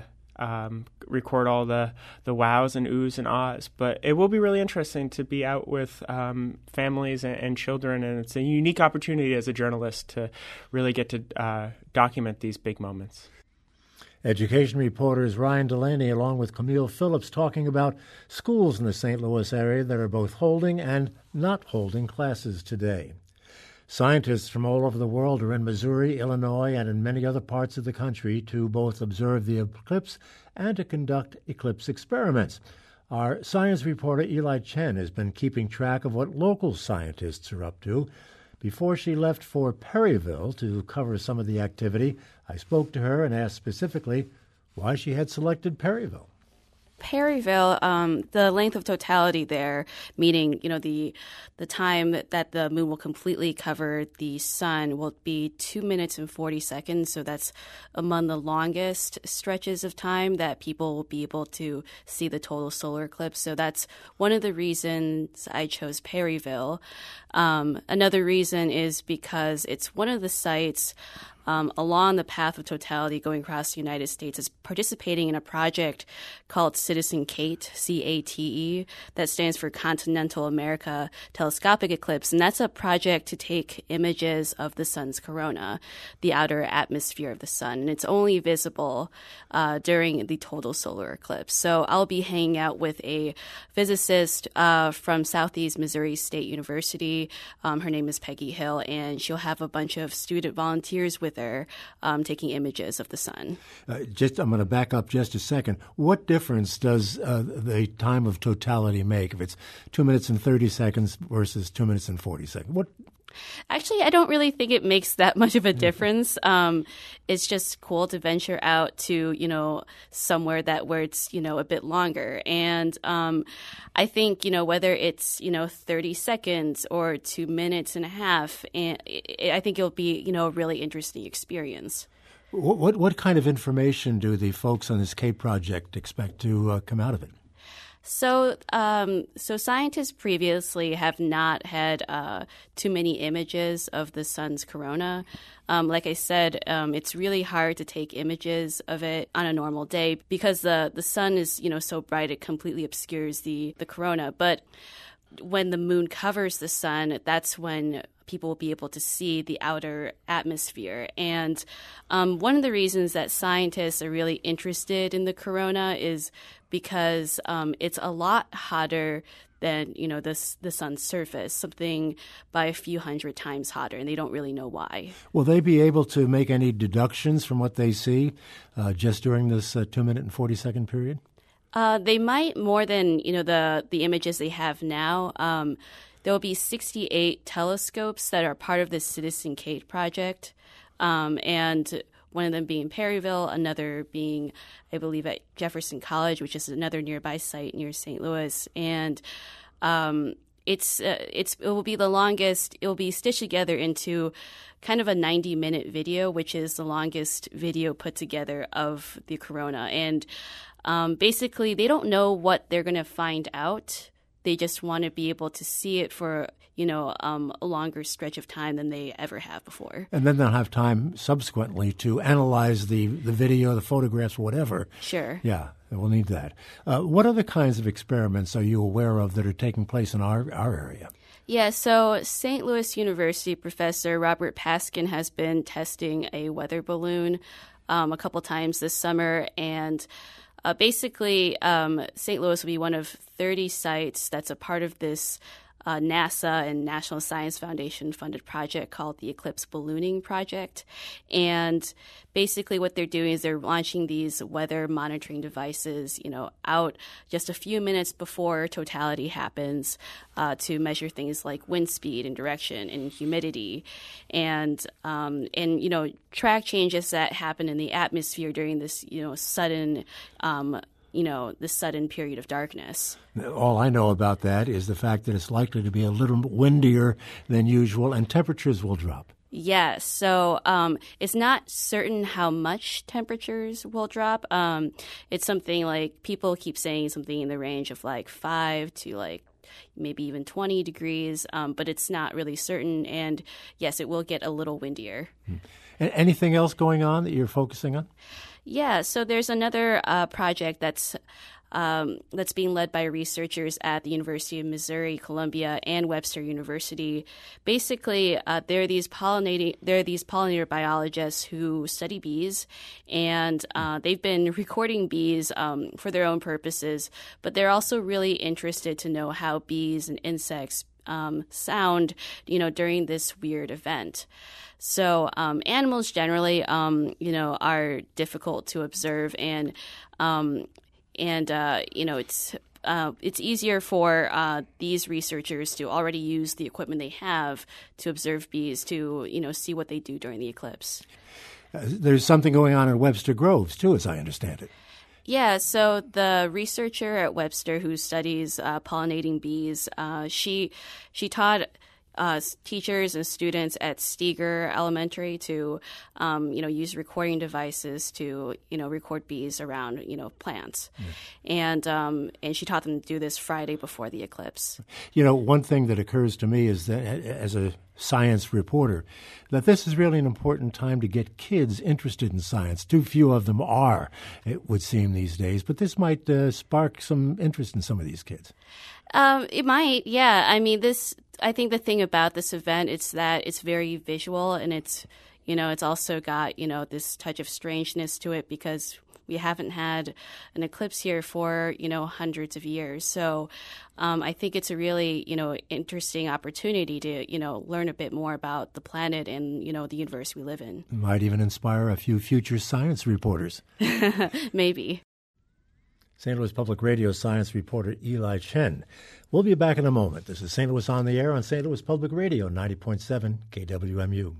record all the wows and oohs and ahs. But it will be really interesting to be out with families and children, and it's a unique opportunity as a journalist to really get to document these big moments. Education reporters Ryan Delaney along with Camille Phillips talking about schools in the St. Louis area that are both holding and not holding classes today. Scientists from all over the world are in Missouri, Illinois, and in many other parts of the country to both observe the eclipse and to conduct eclipse experiments. Our science reporter Eli Chen has been keeping track of what local scientists are up to. Before she left for Perryville to cover some of the activity, I spoke to her and asked specifically why she had selected Perryville. Perryville, the length of totality there, meaning, the time that the moon will completely cover the sun will be 2 minutes and 40 seconds. So that's among the longest stretches of time that people will be able to see the total solar eclipse. So that's one of the reasons I chose Perryville. Another reason is because it's one of the sites along the path of totality going across the United States is participating in a project called Citizen CATE, C-A-T-E, that stands for Continental America Telescopic Eclipse. And that's a project to take images of the sun's corona, the outer atmosphere of the sun. And it's only visible during the total solar eclipse. So I'll be hanging out with a physicist from Southeast Missouri State University. Her name is Peggy Hill, and she'll have a bunch of student volunteers with her taking images of the sun. I'm going to back up just a second. What difference does the time of totality make if it's 2 minutes and 30 seconds versus 2 minutes and 40 seconds? Actually, I don't really think it makes that much of a difference. It's just cool to venture out to, somewhere where it's, a bit longer. And I think, whether it's, 30 seconds or 2 minutes and a half, and I think it'll be, a really interesting experience. What kind of information do the folks on this CATE project expect to come out of it? So scientists previously have not had too many images of the sun's corona. Like I said, it's really hard to take images of it on a normal day because the sun is, so bright it completely obscures the corona. But when the moon covers the sun, that's when people will be able to see the outer atmosphere. And one of the reasons that scientists are really interested in the corona is because it's a lot hotter than, the sun's surface, something by a few hundred times hotter, and they don't really know why. Will they be able to make any deductions from what they see just during this 2 minute and 40 second period? They might more than, the images they have now. There will be 68 telescopes that are part of the Citizen CATE project, and one of them being Perryville, another being, I believe, at Jefferson College, which is another nearby site near St. Louis. And it will be the longest. It will be stitched together into kind of a 90-minute video, which is the longest video put together of the corona. And basically, they don't know what they're going to find out. They just want to be able to see it for, a longer stretch of time than they ever have before. And then they'll have time subsequently to analyze the video, the photographs, whatever. Sure. Yeah, we'll need that. What other kinds of experiments are you aware of that are taking place in our area? Yeah, so St. Louis University professor Robert Paskin has been testing a weather balloon a couple times this summer, and basically, St. Louis will be one of 30 sites that's a part of this NASA and National Science Foundation funded project called the Eclipse Ballooning Project. And basically what they're doing is they're launching these weather monitoring devices, out just a few minutes before totality happens to measure things like wind speed and direction and humidity and track changes that happen in the atmosphere during this, sudden this sudden period of darkness. All I know about that is the fact that it's likely to be a little windier than usual and temperatures will drop. Yes. So it's not certain how much temperatures will drop. It's something like people keep saying something in the range of like 5 to maybe even 20 degrees, but it's not really certain. And yes, it will get a little windier. Anything else going on that you're focusing on? Yeah, so there's another project that's being led by researchers at the University of Missouri, Columbia, and Webster University. Basically, there are these pollinator biologists who study bees, and they've been recording bees for their own purposes, but they're also really interested to know how bees and insects sound, during this weird event. So animals generally, are difficult to observe, and it's easier for these researchers to already use the equipment they have to observe bees to see what they do during the eclipse. There's something going on in Webster Groves too, as I understand it. Yeah, so the researcher at Webster who studies pollinating bees, she taught teachers and students at Steger Elementary to, use recording devices to, record bees around, plants. And she taught them to do this Friday before the eclipse. One thing that occurs to me is that as a science reporter, that this is really an important time to get kids interested in science. Too few of them are, it would seem these days, but this might spark some interest in some of these kids. It might, yeah. I mean, I think the thing about this event is that it's very visual, and it's also got, this touch of strangeness to it because we haven't had an eclipse here for, hundreds of years. So I think it's a really, interesting opportunity to, learn a bit more about the planet and, the universe we live in. It might even inspire a few future science reporters. Maybe. St. Louis Public Radio science reporter Eli Chen. We'll be back in a moment. This is St. Louis on the Air on St. Louis Public Radio, 90.7 KWMU.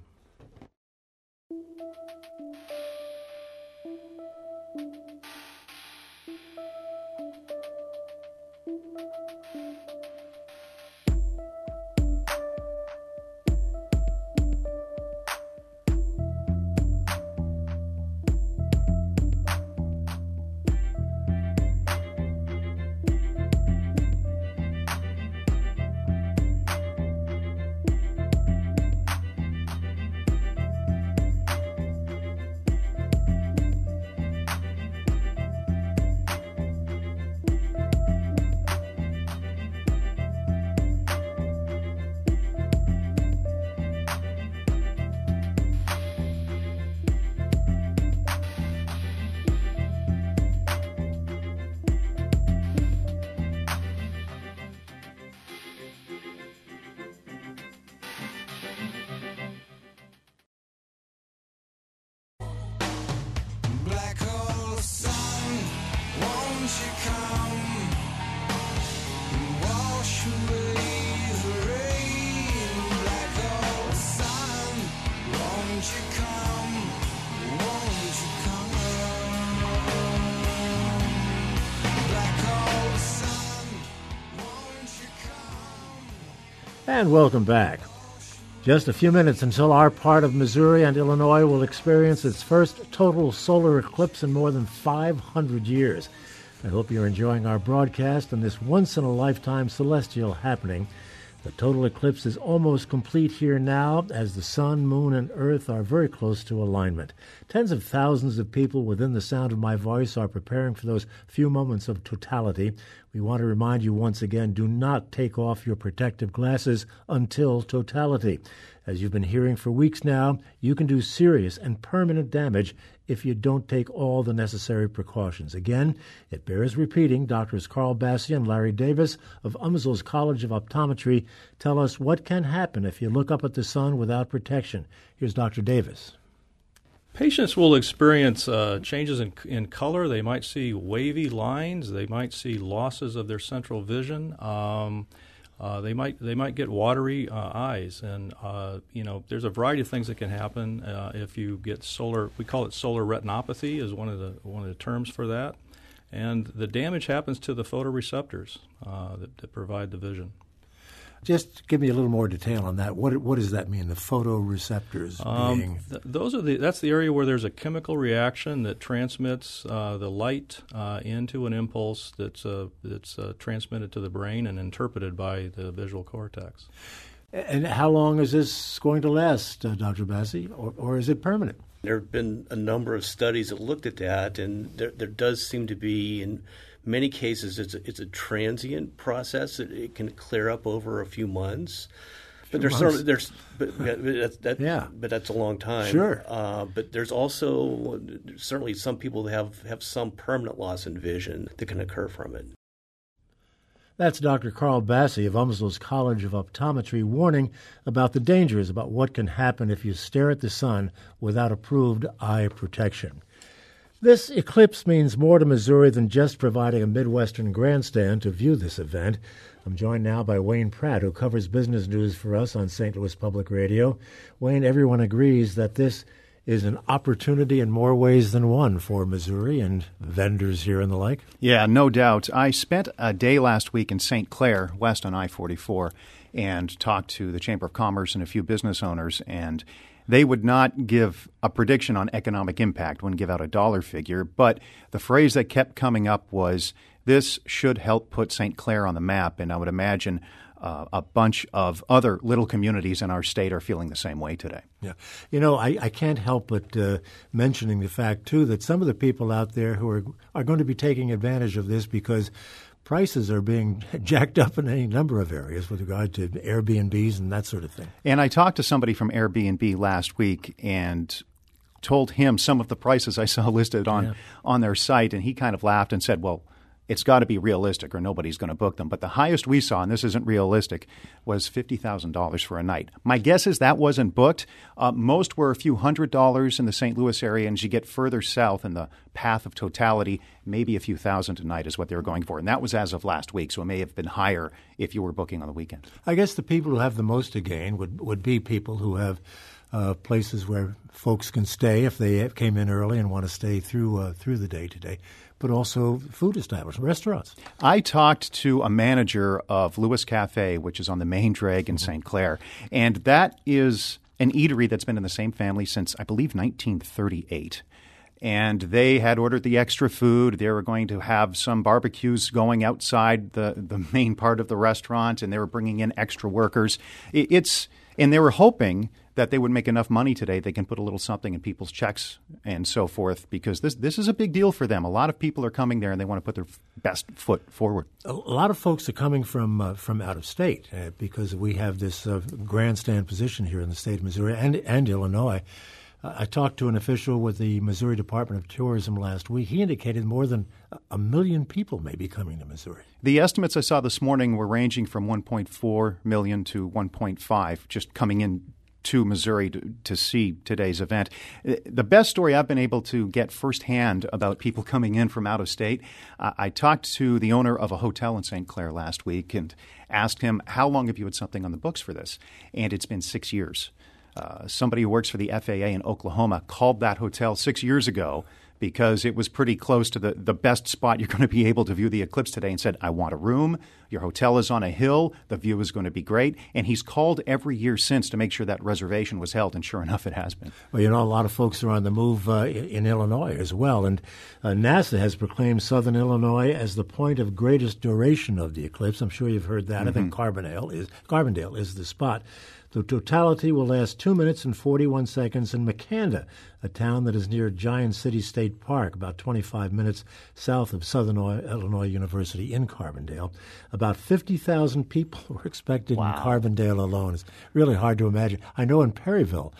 And welcome back. Just a few minutes until our part of Missouri and Illinois will experience its first total solar eclipse in more than 500 years. I hope you're enjoying our broadcast and this once-in-a-lifetime celestial happening. The total eclipse is almost complete here now, as the sun, moon, and earth are very close to alignment. Tens of thousands of people within the sound of my voice are preparing for those few moments of totality. We want to remind you once again, do not take off your protective glasses until totality. As you've been hearing for weeks now, you can do serious and permanent damage if you don't take all the necessary precautions. Again, it bears repeating. Doctors Carl Bassi and Larry Davis of UMSL's College of Optometry tell us what can happen if you look up at the sun without protection. Here's Dr. Davis. Patients will experience changes in color. They might see wavy lines. They might see losses of their central vision. They might get watery eyes, and there's a variety of things that can happen if you get solar. We call it solar retinopathy, is one of the terms for that, and the damage happens to the photoreceptors that provide the vision. Just give me a little more detail on that. What does that mean? The photoreceptors being that's the area where there's a chemical reaction that transmits the light into an impulse that's transmitted to the brain and interpreted by the visual cortex. And how long is this going to last, Dr. Bassi, or is it permanent? There have been a number of studies that looked at that, and there does seem to be, in many cases, it's a transient process. It can clear up over a few months. But that's a long time. Sure. But there's also certainly some people that have some permanent loss in vision that can occur from it. That's Dr. Carl Bassi of UMSL's College of Optometry warning about the dangers about what can happen if you stare at the sun without approved eye protection. This eclipse means more to Missouri than just providing a Midwestern grandstand to view this event. I'm joined now by Wayne Pratt, who covers business news for us on St. Louis Public Radio. Wayne, everyone agrees that this is an opportunity in more ways than one for Missouri and vendors here and the like. Yeah, no doubt. I spent a day last week in St. Clair, west on I-44, and talked to the Chamber of Commerce and a few business owners, and they would not give a prediction on economic impact, wouldn't give out a dollar figure, but the phrase that kept coming up was, this should help put St. Clair on the map, and I would imagine a bunch of other little communities in our state are feeling the same way today. Yeah. I can't help but mentioning the fact, too, that some of the people out there who are going to be taking advantage of this because prices are being jacked up in any number of areas with regard to Airbnbs and that sort of thing. And I talked to somebody from Airbnb last week and told him some of the prices I saw listed on their site, and he kind of laughed and said, well, it's got to be realistic or nobody's going to book them. But the highest we saw, and this isn't realistic, was $50,000 for a night. My guess is that wasn't booked. Most were a few $100s in the St. Louis area, and as you get further south in the path of totality, maybe a few thousand a night is what they were going for. And that was as of last week, so it may have been higher if you were booking on the weekend. I guess the people who have the most to gain would be people who have places where folks can stay if they came in early and want to stay through the day today, but also food establishments, restaurants. I talked to a manager of Lewis Cafe, which is on the main drag in St. Clair, and that is an eatery that's been in the same family since, I believe, 1938. And they had ordered the extra food. They were going to have some barbecues going outside the main part of the restaurant, and they were bringing in extra workers. And they were hoping that they would make enough money today they can put a little something in people's checks and so forth, because this is a big deal for them. A lot of people are coming there and they want to put their best foot forward. A lot of folks are coming from out of state because we have this grandstand position here in the state of Missouri and Illinois. I talked to an official with the Missouri Department of Tourism last week. He indicated more than 1 million people may be coming to Missouri. The estimates I saw this morning were ranging from 1.4 million to 1.5 just coming in to Missouri to see today's event. The best story I've been able to get firsthand about people coming in from out of state, I talked to the owner of a hotel in St. Clair last week and asked him, how long have you had something on the books for this? And it's been 6 years. Somebody who works for the FAA in Oklahoma called that hotel 6 years ago because it was pretty close to the best spot you're going to be able to view the eclipse today, and said, I want a room. Your hotel is on a hill. The view is going to be great. And he's called every year since to make sure that reservation was held, and sure enough, it has been. Well, a lot of folks are on the move in Illinois as well. And NASA has proclaimed southern Illinois as the point of greatest duration of the eclipse. I'm sure you've heard that. Mm-hmm. I think Carbondale is the spot. The totality will last 2 minutes and 41 seconds in Makanda, a town that is near Giant City State Park, about 25 minutes south of Southern Illinois University in Carbondale. About 50,000 people were expected in Carbondale alone. It's really hard to imagine. I know in Perryville,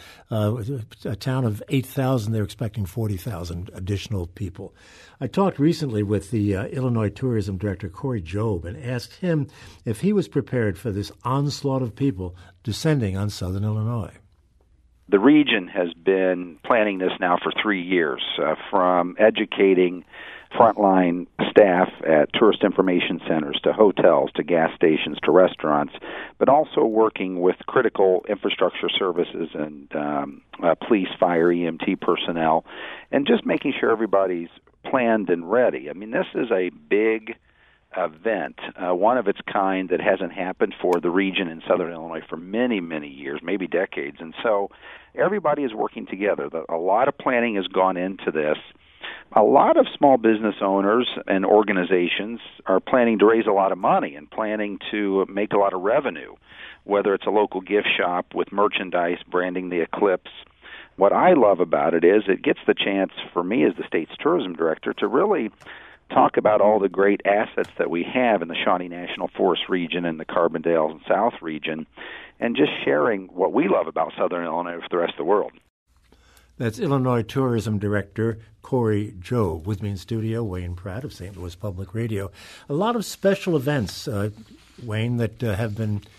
a town of 8,000, they're expecting 40,000 additional people. I talked recently with the Illinois Tourism Director, Corey Jobe, and asked him if he was prepared for this onslaught of people descending on Southern Illinois. The region has been planning this now for 3 years, from educating frontline staff at tourist information centers to hotels to gas stations to restaurants, but also working with critical infrastructure services and police, fire, EMT personnel, and just making sure everybody's planned and ready. I mean, this is a big event, one of its kind that hasn't happened for the region in Southern Illinois for many, many years, maybe decades. And so everybody is working together. A lot of planning has gone into this. A lot of small business owners and organizations are planning to raise a lot of money and planning to make a lot of revenue, whether it's a local gift shop with merchandise branding the eclipse. What I love about it is it gets the chance for me as the state's tourism director to really talk about all the great assets that we have in the Shawnee National Forest region and the Carbondale and South region, and just sharing what we love about Southern Illinois with the rest of the world. That's Illinois Tourism Director Corey Jobe. With me in studio, Wayne Pratt of St. Louis Public Radio. A lot of special events, Wayne, that have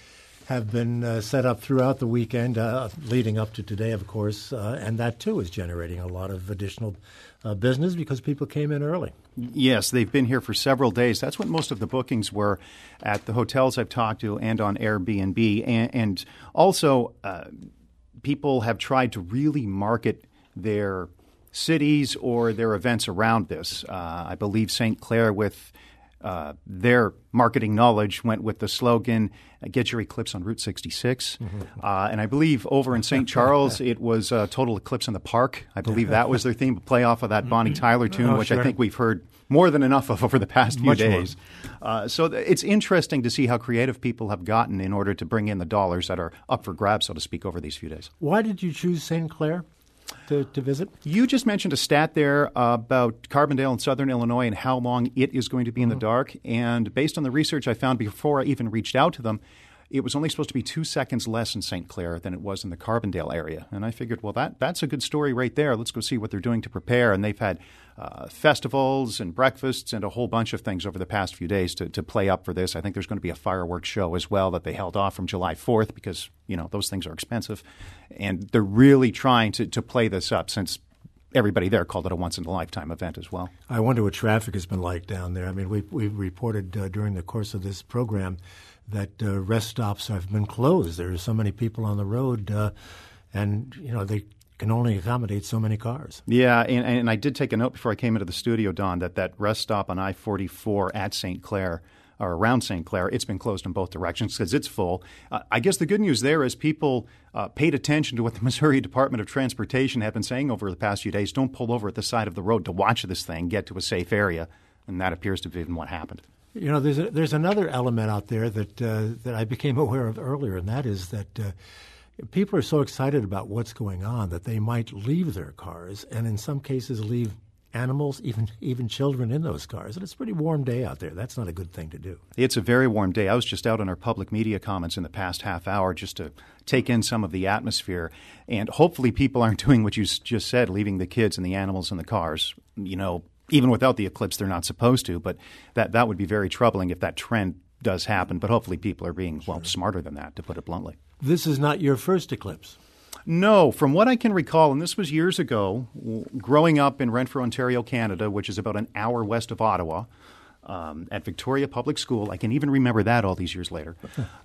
been set up throughout the weekend, leading up to today, of course, and that, too, is generating a lot of additional business because people came in early. Yes, they've been here for several days. That's what most of the bookings were at the hotels I've talked to and on Airbnb. And also, people have tried to really market their cities or their events around this. I believe St. Clair, with their marketing knowledge, went with the slogan, "Get your eclipse on Route 66." Mm-hmm. And I believe over in St. Charles, it was Total Eclipse in the Park. I believe that was their theme, play off of that Bonnie Tyler tune, which sure. I think we've heard more than enough of over the past few days. So it's interesting to see how creative people have gotten in order to bring in the dollars that are up for grabs, so to speak, over these few days. Why did you choose St. Clair to visit? You just mentioned a stat there about Carbondale in Southern Illinois and how long it is going to be in the dark. And based on the research I found before I even reached out to them, it was only supposed to be 2 seconds less in St. Clair than it was in the Carbondale area. And I figured, well, that's a good story right there. Let's go see what they're doing to prepare. And they've had festivals and breakfasts and a whole bunch of things over the past few days to play up for this. I think there's going to be a fireworks show as well that they held off from July 4th because, you know, those things are expensive. And they're really trying to play this up since everybody there called it a once-in-a-lifetime event as well. I wonder what traffic has been like down there. I mean, we reported during the course of this program that rest stops have been closed. There are so many people on the road, and, you know, they can only accommodate so many cars. Yeah, and I did take a note before I came into the studio, Don, that rest stop on I-44 at St. Clair, or around St. Clair, it's been closed in both directions because it's full. I guess the good news there is people paid attention to what the Missouri Department of Transportation had been saying over the past few days. Don't pull over at the side of the road to watch this thing, get to a safe area, and that appears to have been what happened. You know, there's another element out there that I became aware of earlier, and that is that people are so excited about what's going on that they might leave their cars, and in some cases leave animals, even children in those cars. And it's a pretty warm day out there. That's not a good thing to do. It's a very warm day. I was just out on our public media comments in the past half hour just to take in some of the atmosphere. And hopefully people aren't doing what you just said, leaving the kids and the animals in the cars. You know, even without the eclipse, they're not supposed to. But that would be very troubling if that trend does happen. But hopefully people are being, smarter than that, to put it bluntly. This is not your first eclipse. No, from what I can recall, and this was years ago, growing up in Renfrew, Ontario, Canada, which is about an hour west of Ottawa, at Victoria Public School. I can even remember that all these years later.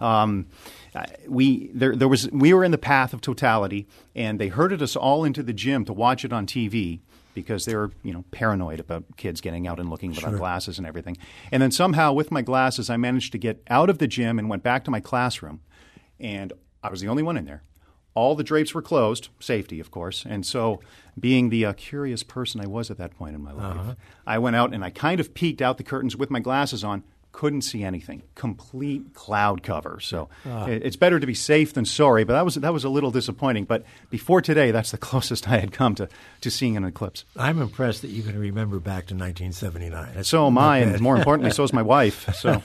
We were in the path of totality, and they herded us all into the gym to watch it on TV because they were, paranoid about kids getting out and looking without glasses and everything. And then somehow, with my glasses, I managed to get out of the gym and went back to my classroom, and I was the only one in there. All the drapes were closed, safety, of course. And so, being the curious person I was at that point in my life, I went out and I kind of peeked out the curtains with my glasses on, couldn't see anything. Complete cloud cover. So it's better to be safe than sorry, but that was a little disappointing. But before today, that's the closest I had come to seeing an eclipse. I'm impressed that you can remember back to 1979. So am I, and more importantly, so is my wife. So,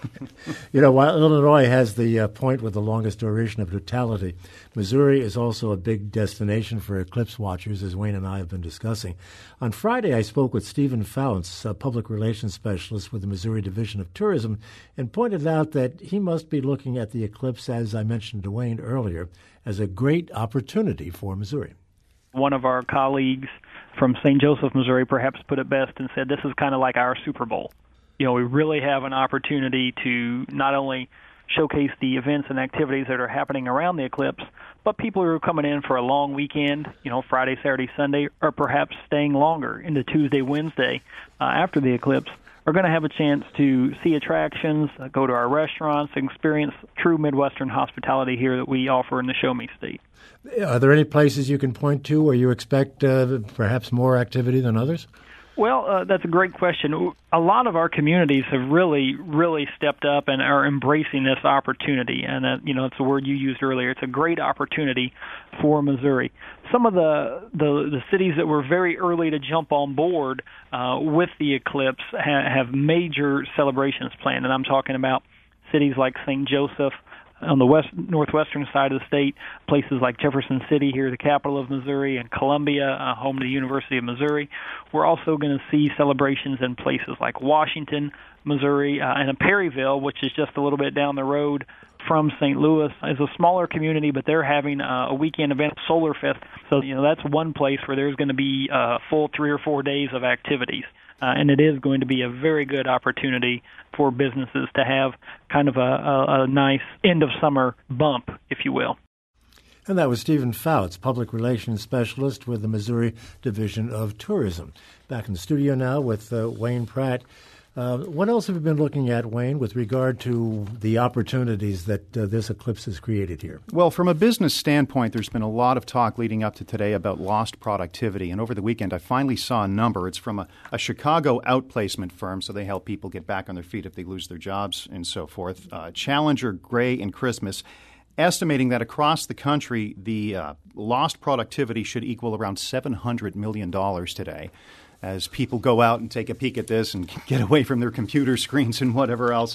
while Illinois has the point with the longest duration of totality, Missouri is also a big destination for eclipse watchers, as Wayne and I have been discussing. On Friday, I spoke with Stephen Fouts, a public relations specialist with the Missouri Division of Tourism, and pointed out that he must be looking at the eclipse, as I mentioned to Wayne earlier, as a great opportunity for Missouri. One of our colleagues from St. Joseph, Missouri, perhaps put it best and said this is kind of like our Super Bowl. We really have an opportunity to not only showcase the events and activities that are happening around the eclipse, but people who are coming in for a long weekend, Friday, Saturday, Sunday, or perhaps staying longer into Tuesday, Wednesday after the eclipse, are going to have a chance to see attractions, go to our restaurants, experience true Midwestern hospitality here that we offer in the Show Me State. Are there any places you can point to where you expect perhaps more activity than others? Well, that's a great question. A lot of our communities have really, really stepped up and are embracing this opportunity. And, it's a word you used earlier. It's a great opportunity for Missouri. Some of the cities that were very early to jump on board with the eclipse have major celebrations planned. And I'm talking about cities like St. Joseph, on the northwestern side of the state, places like Jefferson City here, the capital of Missouri, and Columbia, home to the University of Missouri. We're also going to see celebrations in places like Washington, Missouri, and in Perryville, which is just a little bit down the road from St. Louis. It's a smaller community, but they're having a weekend event, Solar Fest. So, that's one place where there's going to be a full 3 or 4 days of activities. And it is going to be a very good opportunity for businesses to have kind of a nice end-of-summer bump, if you will. And that was Stephen Fouts, Public Relations Specialist with the Missouri Division of Tourism. Back in the studio now with Wayne Pratt. What else have you been looking at, Wayne, with regard to the opportunities that this eclipse has created here? Well, from a business standpoint, there's been a lot of talk leading up to today about lost productivity. And over the weekend, I finally saw a number. It's from a Chicago outplacement firm, so they help people get back on their feet if they lose their jobs and so forth. Challenger, Gray, and Christmas, estimating that across the country, the lost productivity should equal around $700 million today, as people go out and take a peek at this and get away from their computer screens and whatever else,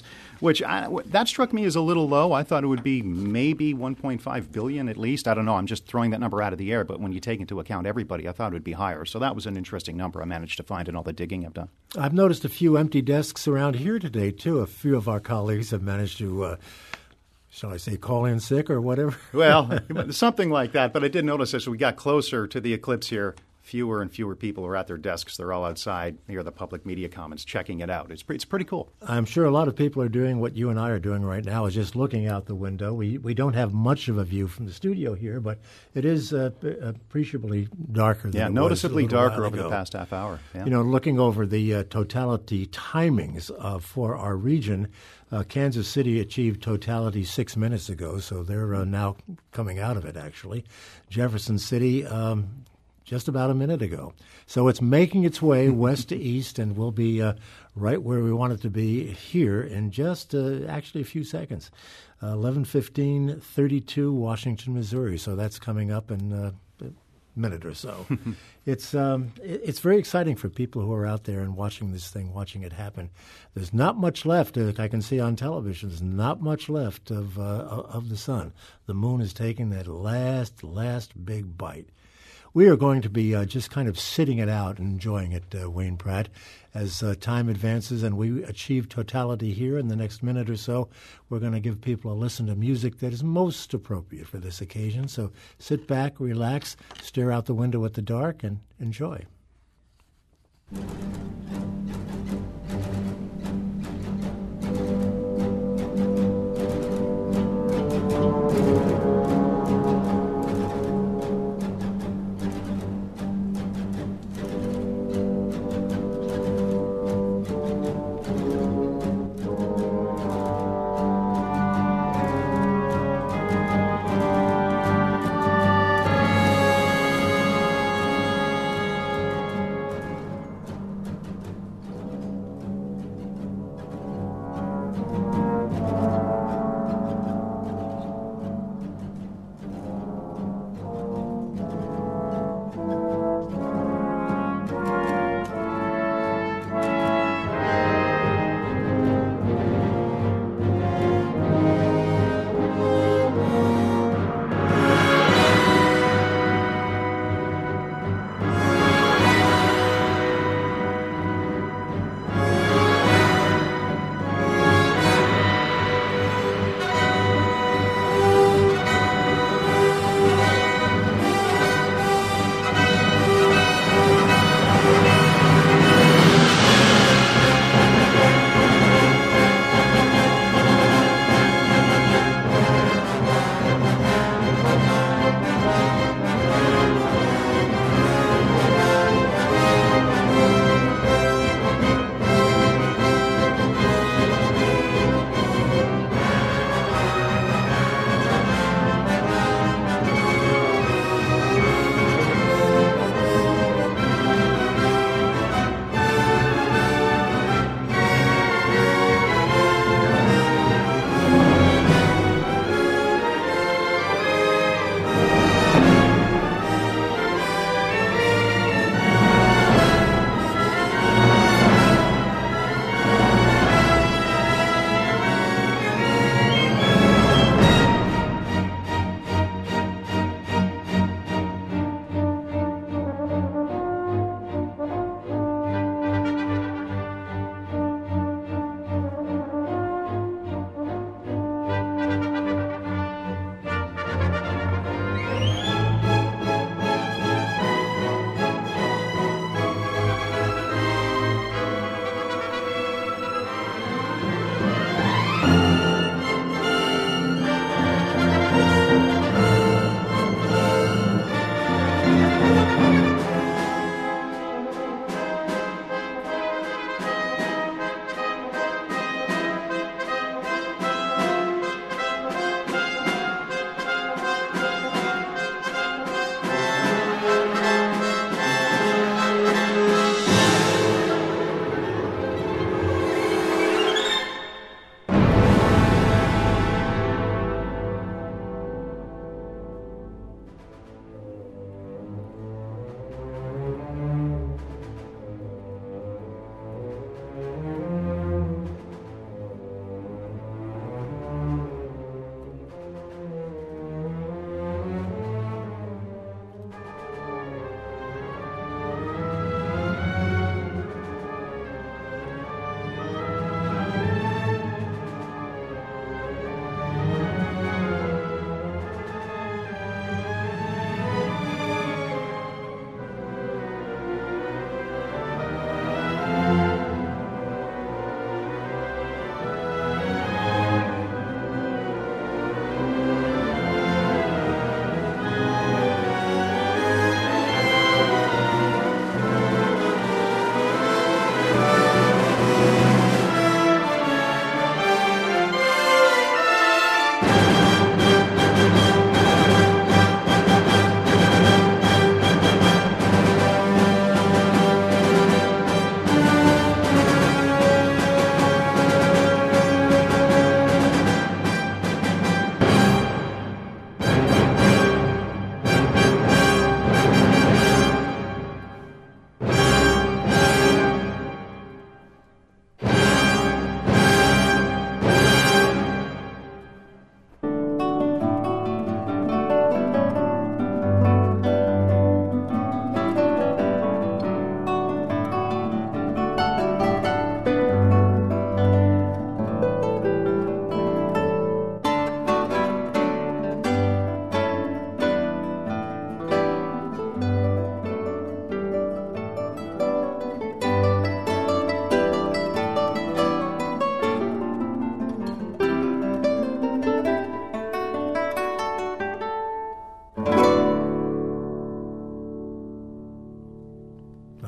that struck me as a little low. I thought it would be maybe $1.5 billion at least. I don't know. I'm just throwing that number out of the air, but when you take into account everybody, I thought it would be higher. So that was an interesting number I managed to find in all the digging I've done. I've noticed a few empty desks around here today, too. A few of our colleagues have managed to shall I say, call in sick or whatever? Well, something like that. But I did notice as we got closer to the eclipse here, fewer and fewer people are at their desks. They're all outside near the public media commons checking it out. It's pretty cool. I'm sure a lot of people are doing what you and I are doing right now, is just looking out the window. We don't have much of a view from the studio here, but it is appreciably darker than it noticeably was darker over the past half hour. Yeah. Looking over the totality timings for our region, Kansas City achieved totality 6 minutes ago, so they're now coming out of it, actually. Jefferson City just about a minute ago. So it's making its way west to east, and we'll be right where we want it to be here in just actually a few seconds. 11:15:32, Washington, Missouri. So that's coming up in a minute or so. It's very exciting for people who are out there and watching this thing, watching it happen. There's not much left that I can see on television. There's not much left of the sun. The moon is taking that last big bite. We are going to be just kind of sitting it out and enjoying it, Wayne Pratt, as time advances and we achieve totality here in the next minute or so. We're going to give people a listen to music that is most appropriate for this occasion. So sit back, relax, stare out the window at the dark, and enjoy.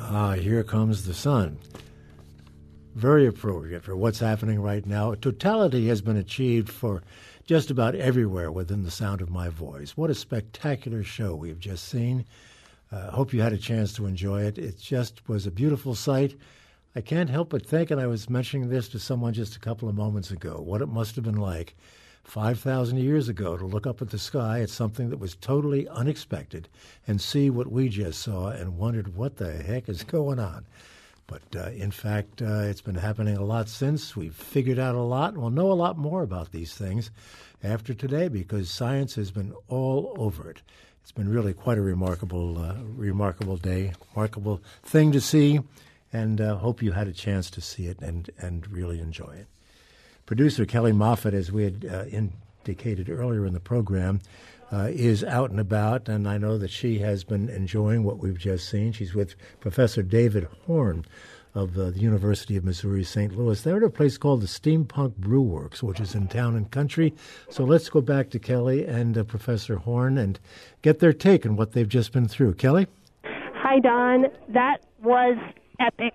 Here comes the sun. Very appropriate for what's happening right now. Totality has been achieved for just about everywhere within the sound of my voice. What a spectacular show we've just seen. Hope you had a chance to enjoy it. It just was a beautiful sight. I can't help but think, and I was mentioning this to someone just a couple of moments ago, what it must have been like 5,000 years ago to look up at the sky at something that was totally unexpected and see what we just saw and wondered what the heck is going on. But in fact, it's been happening a lot since. We've figured out a lot, and we'll know a lot more about these things after today because science has been all over it. It's been really quite a remarkable day, remarkable thing to see, and hope you had a chance to see it and really enjoy it. Producer Kelly Moffat, as we had indicated earlier in the program, is out and about, and I know that she has been enjoying what we've just seen. She's with Professor David Horn of the University of Missouri St. Louis. They're at a place called the Steampunk Brew Works, which is in Town and Country. So let's go back to Kelly and Professor Horn and get their take on what they've just been through. Kelly? Hi, Don. That was epic.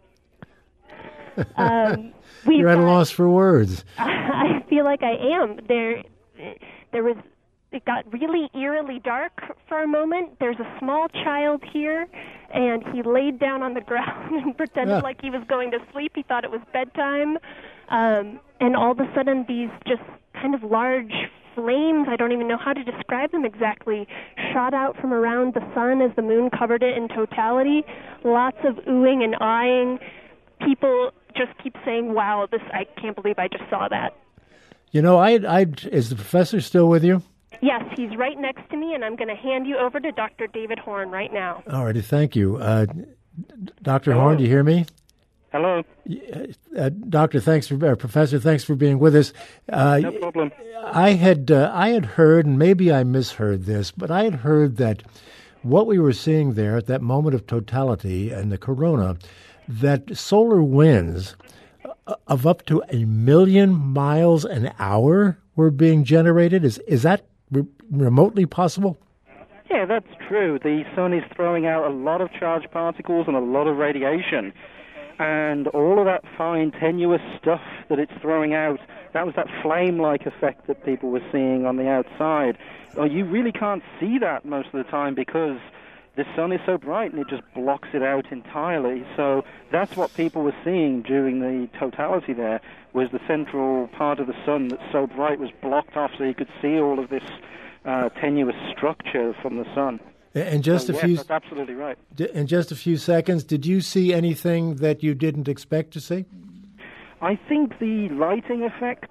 You're at a loss for words. I feel like I am. It got really eerily dark for a moment. There's a small child here, and he laid down on the ground and pretended like he was going to sleep. He thought it was bedtime. And all of a sudden, these just kind of large flames, I don't even know how to describe them exactly, shot out from around the sun as the moon covered it in totality. Lots of oohing and aahing. People just keep saying, wow, I can't believe I just saw that. You know, is the professor still with you? Yes, he's right next to me, and I'm going to hand you over to Dr. David Horn right now. All righty, thank you. Dr. Horn, do you hear me? Hello. Professor, thanks for being with us. No problem. I had heard, and maybe I misheard this, but I had heard that what we were seeing there at that moment of totality and the corona, that solar winds of up to 1 million miles an hour were being generated. Is that remotely possible? Yeah, that's true. The sun is throwing out a lot of charged particles and a lot of radiation. And all of that fine, tenuous stuff that it's throwing out, that was that flame-like effect that people were seeing on the outside. Well, you really can't see that most of the time because the sun is so bright and it just blocks it out entirely. So that's what people were seeing during the totality there, was the central part of the sun that's so bright was blocked off so you could see all of this tenuous structure from the sun. That's absolutely right. In just a few seconds, did you see anything that you didn't expect to see? I think the lighting effects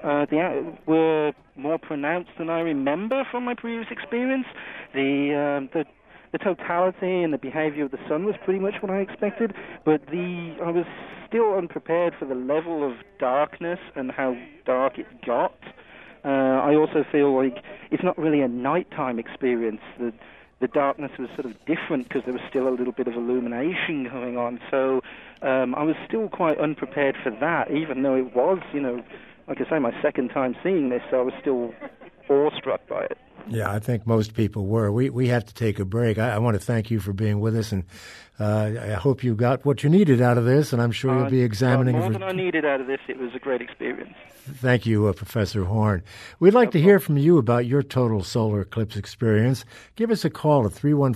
were more pronounced than I remember from my previous experience. The totality and the behavior of the sun was pretty much what I expected, but I was still unprepared for the level of darkness and how dark it got. I also feel like it's not really a nighttime experience. The darkness was sort of different because there was still a little bit of illumination going on. So I was still quite unprepared for that, even though it was, like I say, my second time seeing this, so I was still awestruck by it. Yeah, I think most people were. We have to take a break. I want to thank you for being with us, and I hope you got what you needed out of this, and I'm sure you'll be examining. More than I needed out of this. It was a great experience. Thank you, Professor Horn. We'd like to hear from you about your total solar eclipse experience. Give us a call at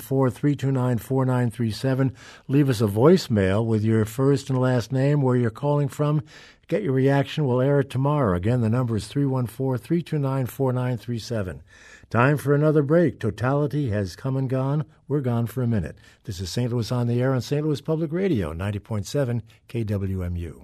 314-329-4937. Leave us a voicemail with your first and last name, where you're calling from. Get your reaction. We'll air it tomorrow. Again, the number is 314-329-4937. Time for another break. Totality has come and gone. We're gone for a minute. This is St. Louis on the Air on St. Louis Public Radio, 90.7 KWMU.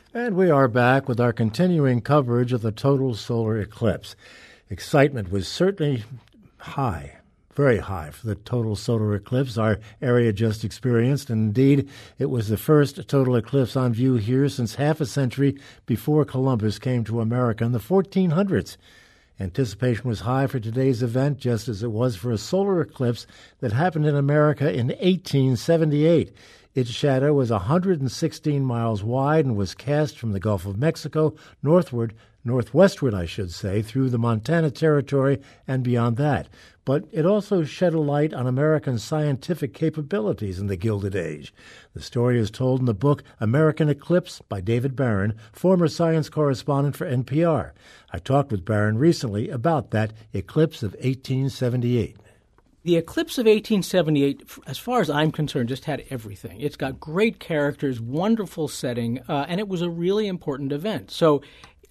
And we are back with our continuing coverage of the total solar eclipse. Excitement was certainly high, very high for the total solar eclipse our area just experienced. And indeed, it was the first total eclipse on view here since half a century before Columbus came to America in the 1400s. Anticipation was high for today's event, just as it was for a solar eclipse that happened in America in 1878. Its shadow was 116 miles wide and was cast from the Gulf of Mexico northwestward, through the Montana Territory and beyond that. But it also shed a light on American scientific capabilities in the Gilded Age. The story is told in the book American Eclipse by David Barron, former science correspondent for NPR. I talked with Barron recently about that eclipse of 1878. The eclipse of 1878, as far as I'm concerned, just had everything. It's got great characters, wonderful setting, and it was a really important event. So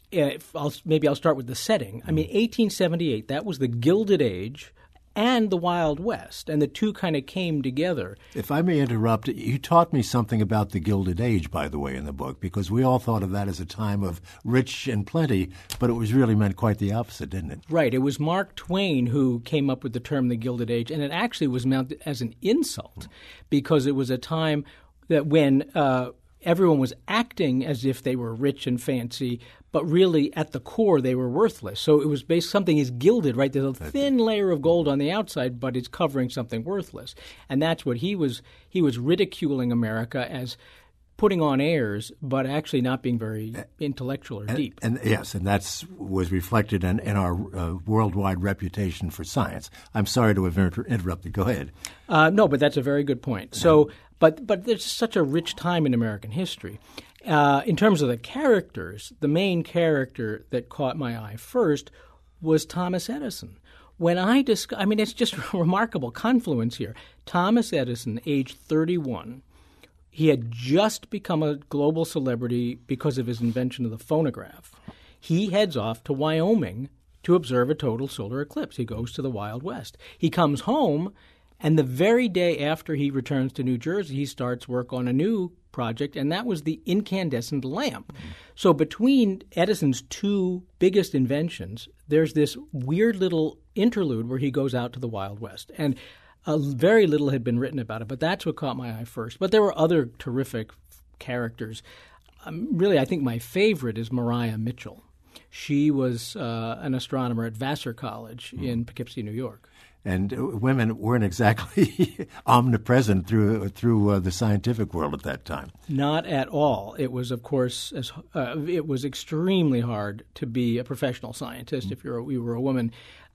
maybe I'll start with the setting. I mean, 1878, that was the Gilded Age and the Wild West, and the two kind of came together. If I may interrupt, you taught me something about the Gilded Age, by the way, in the book, because we all thought of that as a time of rich and plenty, but it was really meant quite the opposite, didn't it? Right. It was Mark Twain who came up with the term the Gilded Age, and it actually was meant as an insult because it was a time that when everyone was acting as if they were rich and fancy, but really at the core they were worthless. So it was based something is gilded, right? There's a thin layer of gold on the outside, but it's covering something worthless. And that's what he was ridiculing America as putting on airs, but actually not being very intellectual or deep. And that was reflected in our worldwide reputation for science. I'm sorry to have interrupted. Go ahead. No, but that's a very good point. So, but there's such a rich time in American history. In terms of the characters, the main character that caught my eye first was Thomas Edison. When it's just a remarkable confluence here. Thomas Edison, age 31, he had just become a global celebrity because of his invention of the phonograph. He heads off to Wyoming to observe a total solar eclipse. He goes to the Wild West. He comes home, and the very day after he returns to New Jersey, he starts work on a new project, and that was the incandescent lamp. So between Edison's two biggest inventions, there's this weird little interlude where he goes out to the Wild West. And very little had been written about it, but that's what caught my eye first. But there were other terrific characters. Really, I think my favorite is Maria Mitchell. She was an astronomer at Vassar College in Poughkeepsie, New York. And women weren't exactly omnipresent through the scientific world at that time. Not at all. It was, of course, it was extremely hard to be a professional scientist if you were a woman.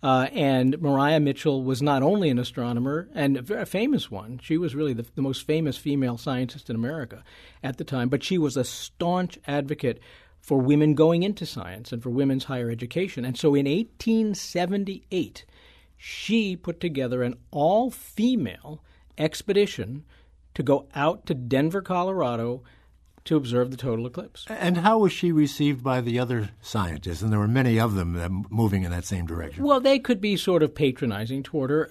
And Maria Mitchell was not only an astronomer and a very famous one. She was really the most famous female scientist in America at the time. But she was a staunch advocate for women going into science and for women's higher education. And so in 1878, she put together an all-female expedition to go out to Denver, Colorado, to observe the total eclipse. And how was she received by the other scientists? And there were many of them moving in that same direction. Well, they could be sort of patronizing toward her.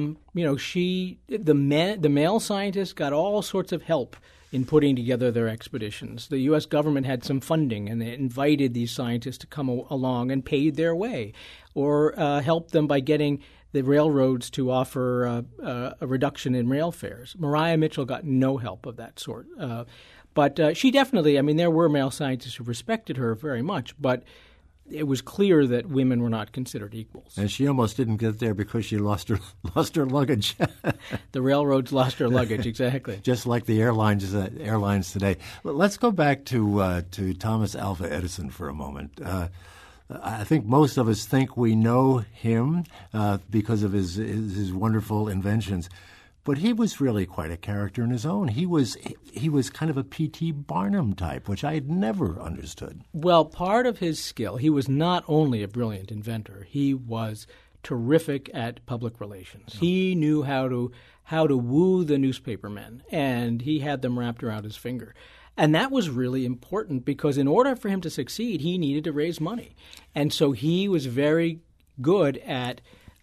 The male scientists got all sorts of help in putting together their expeditions. The U.S. government had some funding, and they invited these scientists to come along and paid their way, or helped them by getting the railroads to offer a reduction in rail fares. Maria Mitchell got no help of that sort. But she definitely, there were male scientists who respected her very much, but it was clear that women were not considered equals. And she almost didn't get there because she lost her luggage. The railroads lost her luggage, exactly. Just like the airlines today. Let's go back to Thomas Alva Edison for a moment. I think most of us think we know him because of his wonderful inventions. But he was really quite a character in his own. He was kind of a P.T. Barnum type, which I had never understood. Well, part of his skill, he was not only a brilliant inventor, he was terrific at public relations. Oh. He knew how to woo the newspapermen, and he had them wrapped around his finger. And that was really important because in order for him to succeed, he needed to raise money. And so he was very good at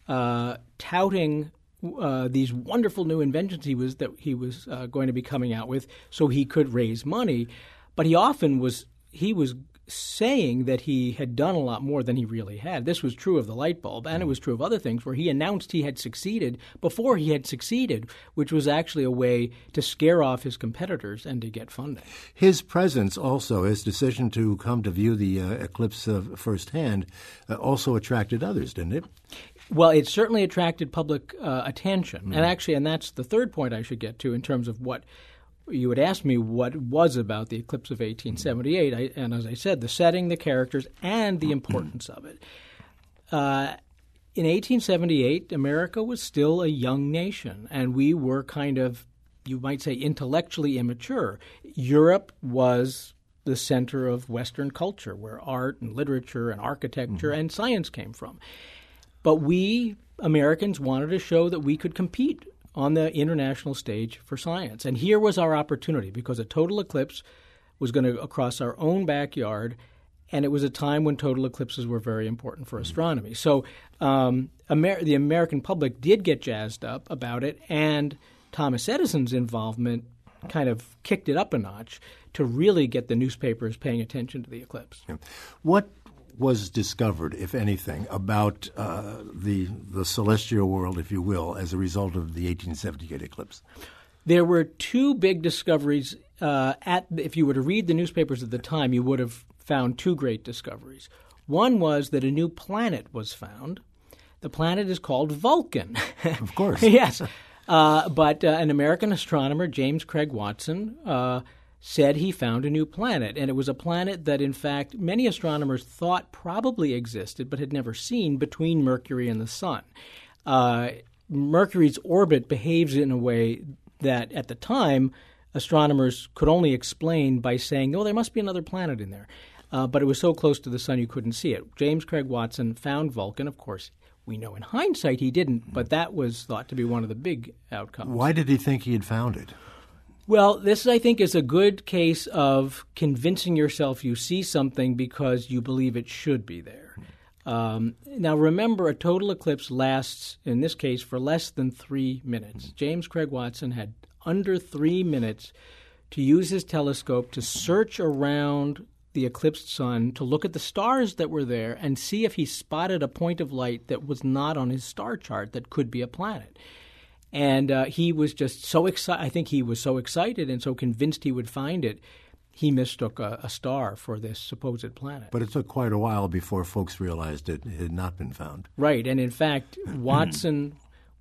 touting these wonderful new inventions he was going to be coming out with, so he could raise money. But he often was saying that he had done a lot more than he really had. This was true of the light bulb, and it was true of other things where he announced he had succeeded before he had succeeded, which was actually a way to scare off his competitors and to get funding. His presence also, his decision to come to view the eclipse firsthand, also attracted others, didn't it? Well, it certainly attracted public attention. And that's the third point I should get to in terms of what you had asked me what was about the eclipse of 1878, and as I said, the setting, the characters, and the importance of it. In 1878, America was still a young nation, and we were kind of, you might say, intellectually immature. Europe was the center of Western culture, where art and literature and architecture and science came from. But we, Americans, wanted to show that we could compete on the international stage for science. And here was our opportunity, because a total eclipse was going to across our own backyard, and it was a time when total eclipses were very important for astronomy. So the American public did get jazzed up about it, and Thomas Edison's involvement kind of kicked it up a notch to really get the newspapers paying attention to the eclipse. What was discovered, if anything, about the celestial world, if you will, as a result of the 1878 eclipse? There were two big discoveries. If you were to read the newspapers at the time, you would have found two great discoveries. One was that a new planet was found. The planet is called Vulcan. Of course. Yes. But an American astronomer, James Craig Watson, said he found a new planet, and it was a planet that, in fact, many astronomers thought probably existed but had never seen between Mercury and the Sun. Mercury's orbit behaves in a way that, at the time, astronomers could only explain by saying, oh, there must be another planet in there. But it was so close to the Sun you couldn't see it. James Craig Watson found Vulcan. Of course, we know in hindsight he didn't, but that was thought to be one of the big outcomes. Why did he think he had found it? Well, this, I think, is a good case of convincing yourself you see something because you believe it should be there. Now, remember, a total eclipse lasts, in this case, for less than 3 minutes. James Craig Watson had under 3 minutes to use his telescope to search around the eclipsed sun to look at the stars that were there and see if he spotted a point of light that was not on his star chart that could be a planet. And he was just so excited. I think he was so excited and so convinced he would find it, he mistook a star for this supposed planet. But it took quite a while before folks realized it had not been found. Right. And in fact, Watson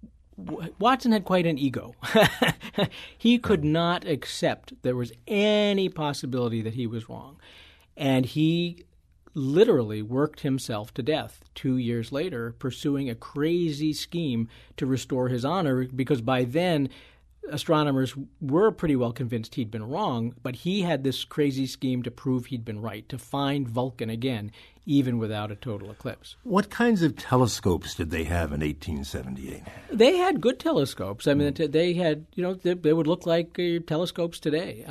had quite an ego. He could not accept there was any possibility that he was wrong. And he literally worked himself to death 2 years later, pursuing a crazy scheme to restore his honor, because by then astronomers were pretty well convinced he'd been wrong, but he had this crazy scheme to prove he'd been right, to find Vulcan again, even without a total eclipse. What kinds of telescopes did they have in 1878? They had good telescopes. I mean, they had, they would look like telescopes today.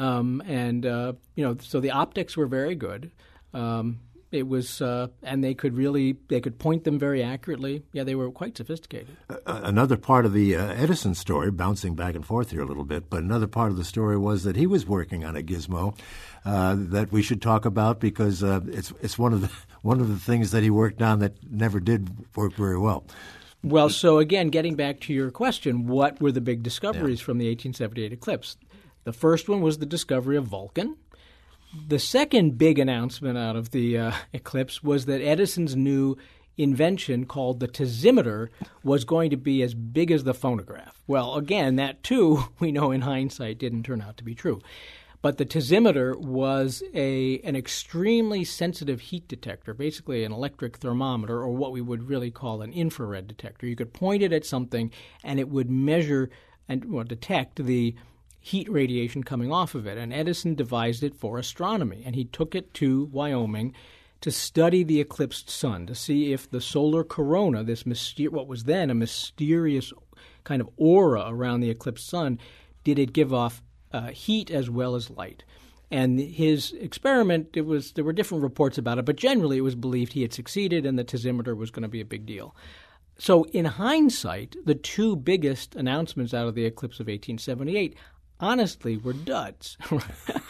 So the optics were very good. It was, and they could point them very accurately. Yeah, they were quite sophisticated. Another part of the Edison story, bouncing back and forth here a little bit, but another part of the story was that he was working on a gizmo that we should talk about because it's one of the things that he worked on that never did work very well. Well, so again, getting back to your question, what were the big discoveries from the 1878 eclipse? The first one was the discovery of Vulcan. The second big announcement out of the eclipse was that Edison's new invention called the tessimeter was going to be as big as the phonograph. Well, again, that too, we know in hindsight, didn't turn out to be true. But the tessimeter was an extremely sensitive heat detector, basically an electric thermometer, or what we would really call an infrared detector. You could point it at something and it would measure and detect the heat radiation coming off of it, and Edison devised it for astronomy, and he took it to Wyoming to study the eclipsed sun, to see if the solar corona, what was then a mysterious kind of aura around the eclipsed sun, did it give off heat as well as light. And his experiment, there were different reports about it, but generally it was believed he had succeeded and the tessimeter was going to be a big deal. So in hindsight, the two biggest announcements out of the eclipse of 1878 honestly were duds.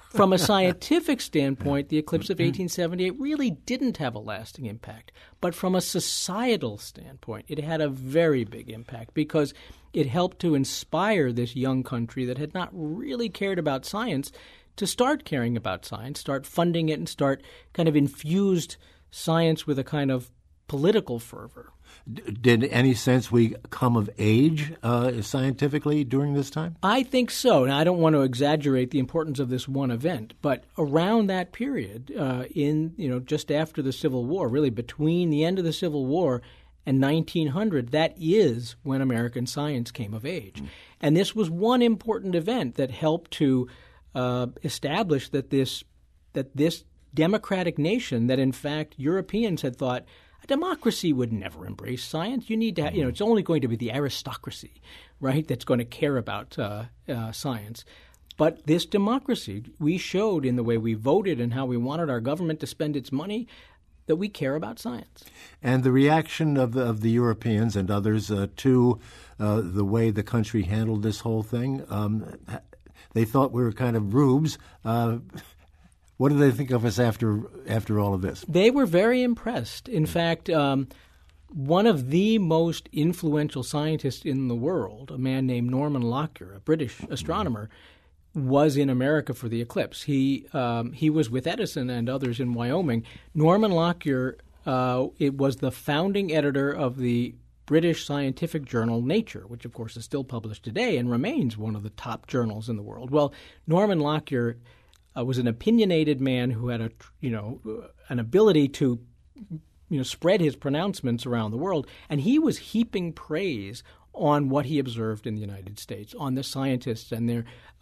From a scientific standpoint, the eclipse of 1878 really didn't have a lasting impact. But from a societal standpoint, it had a very big impact because it helped to inspire this young country that had not really cared about science to start caring about science, start funding it, and start kind of infused science with a kind of political fervor. Did any sense we come of age scientifically during this time? I think so. Now, I don't want to exaggerate the importance of this one event, but around that period, just after the Civil War, really between the end of the Civil War and 1900, that is when American science came of age. And this was one important event that helped to establish that this democratic nation, that in fact Europeans had thought a democracy would never embrace science. You need to have, it's only going to be the aristocracy, right, that's going to care about science. But this democracy, we showed in the way we voted and how we wanted our government to spend its money that we care about science. And the reaction of the Europeans and others to the way the country handled this whole thing, they thought we were kind of rubes. What do they think of us after all of this? They were very impressed. In fact, one of the most influential scientists in the world, a man named Norman Lockyer, a British astronomer, was in America for the eclipse. He was with Edison and others in Wyoming. Norman Lockyer it was the founding editor of the British scientific journal Nature, which of course is still published today and remains one of the top journals in the world. Well, Norman Lockyer was an opinionated man who had an ability to spread his pronouncements around the world, and he was heaping praise on what he observed in the United States, on the scientists and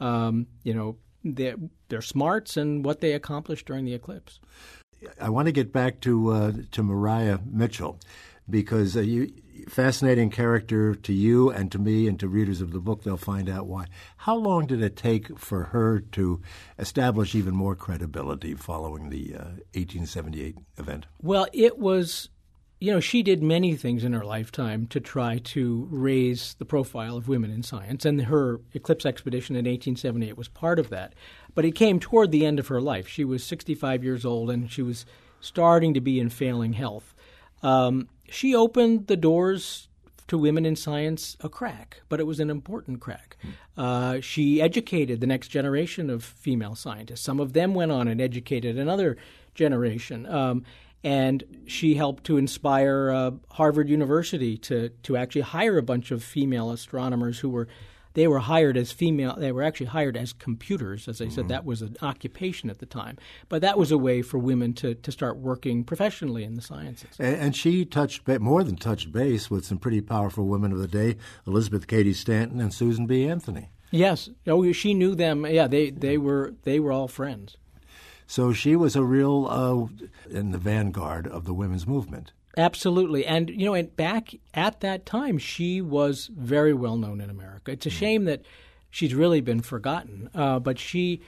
their smarts and what they accomplished during the eclipse. I want to get back to Maria Mitchell, because fascinating character to you and to me and to readers of the book. They'll find out why. How long did it take for her to establish even more credibility following the 1878 event? Well, it was, she did many things in her lifetime to try to raise the profile of women in science, and her eclipse expedition in 1878 was part of that. But it came toward the end of her life. She was 65 years old, and she was starting to be in failing health. She opened the doors to women in science a crack, but it was an important crack. She educated the next generation of female scientists. Some of them went on and educated another generation. And she helped to inspire Harvard University to actually hire a bunch of female astronomers who were hired as female. They were actually hired as computers. As I said, that was an occupation at the time. But that was a way for women to start working professionally in the sciences. And she more than touched base with some pretty powerful women of the day, Elizabeth Cady Stanton and Susan B. Anthony. Yes. Oh, she knew them. Yeah, they were all friends. So she was a real in the vanguard of the women's movement. Absolutely. And, and back at that time, she was very well known in America. It's a shame that she's really been forgotten. But she